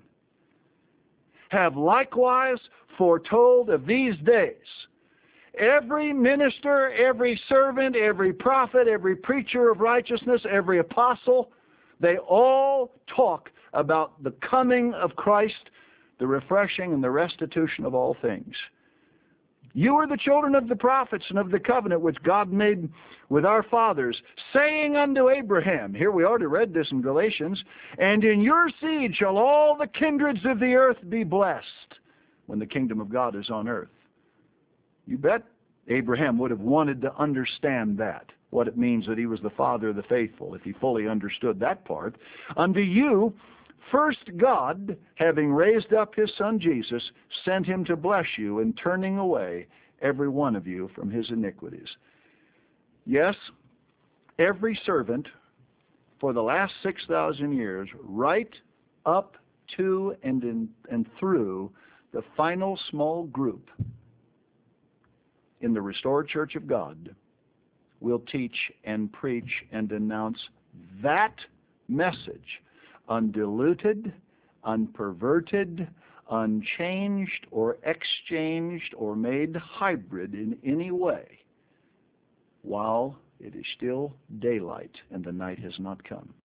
have likewise foretold of these days. Every minister, every servant, every prophet, every preacher of righteousness, every apostle, they all talk about the coming of Christ, the refreshing and the restitution of all things. You are the children of the prophets and of the covenant which God made with our fathers, saying unto Abraham, here we already read this in Galatians, and in your seed shall all the kindreds of the earth be blessed, when the kingdom of God is on earth. You bet Abraham would have wanted to understand that, what it means that he was the father of the faithful, if he fully understood that part. Unto you, first God, having raised up his son Jesus, sent him to bless you in turning away every one of you from his iniquities. Yes, every servant for the last six thousand years, right up to and, in, and through the final small group in the restored church of God, will teach and preach and announce that message, undiluted, unperverted, unchanged, or exchanged, or made hybrid in any way, while it is still daylight and the night has not come.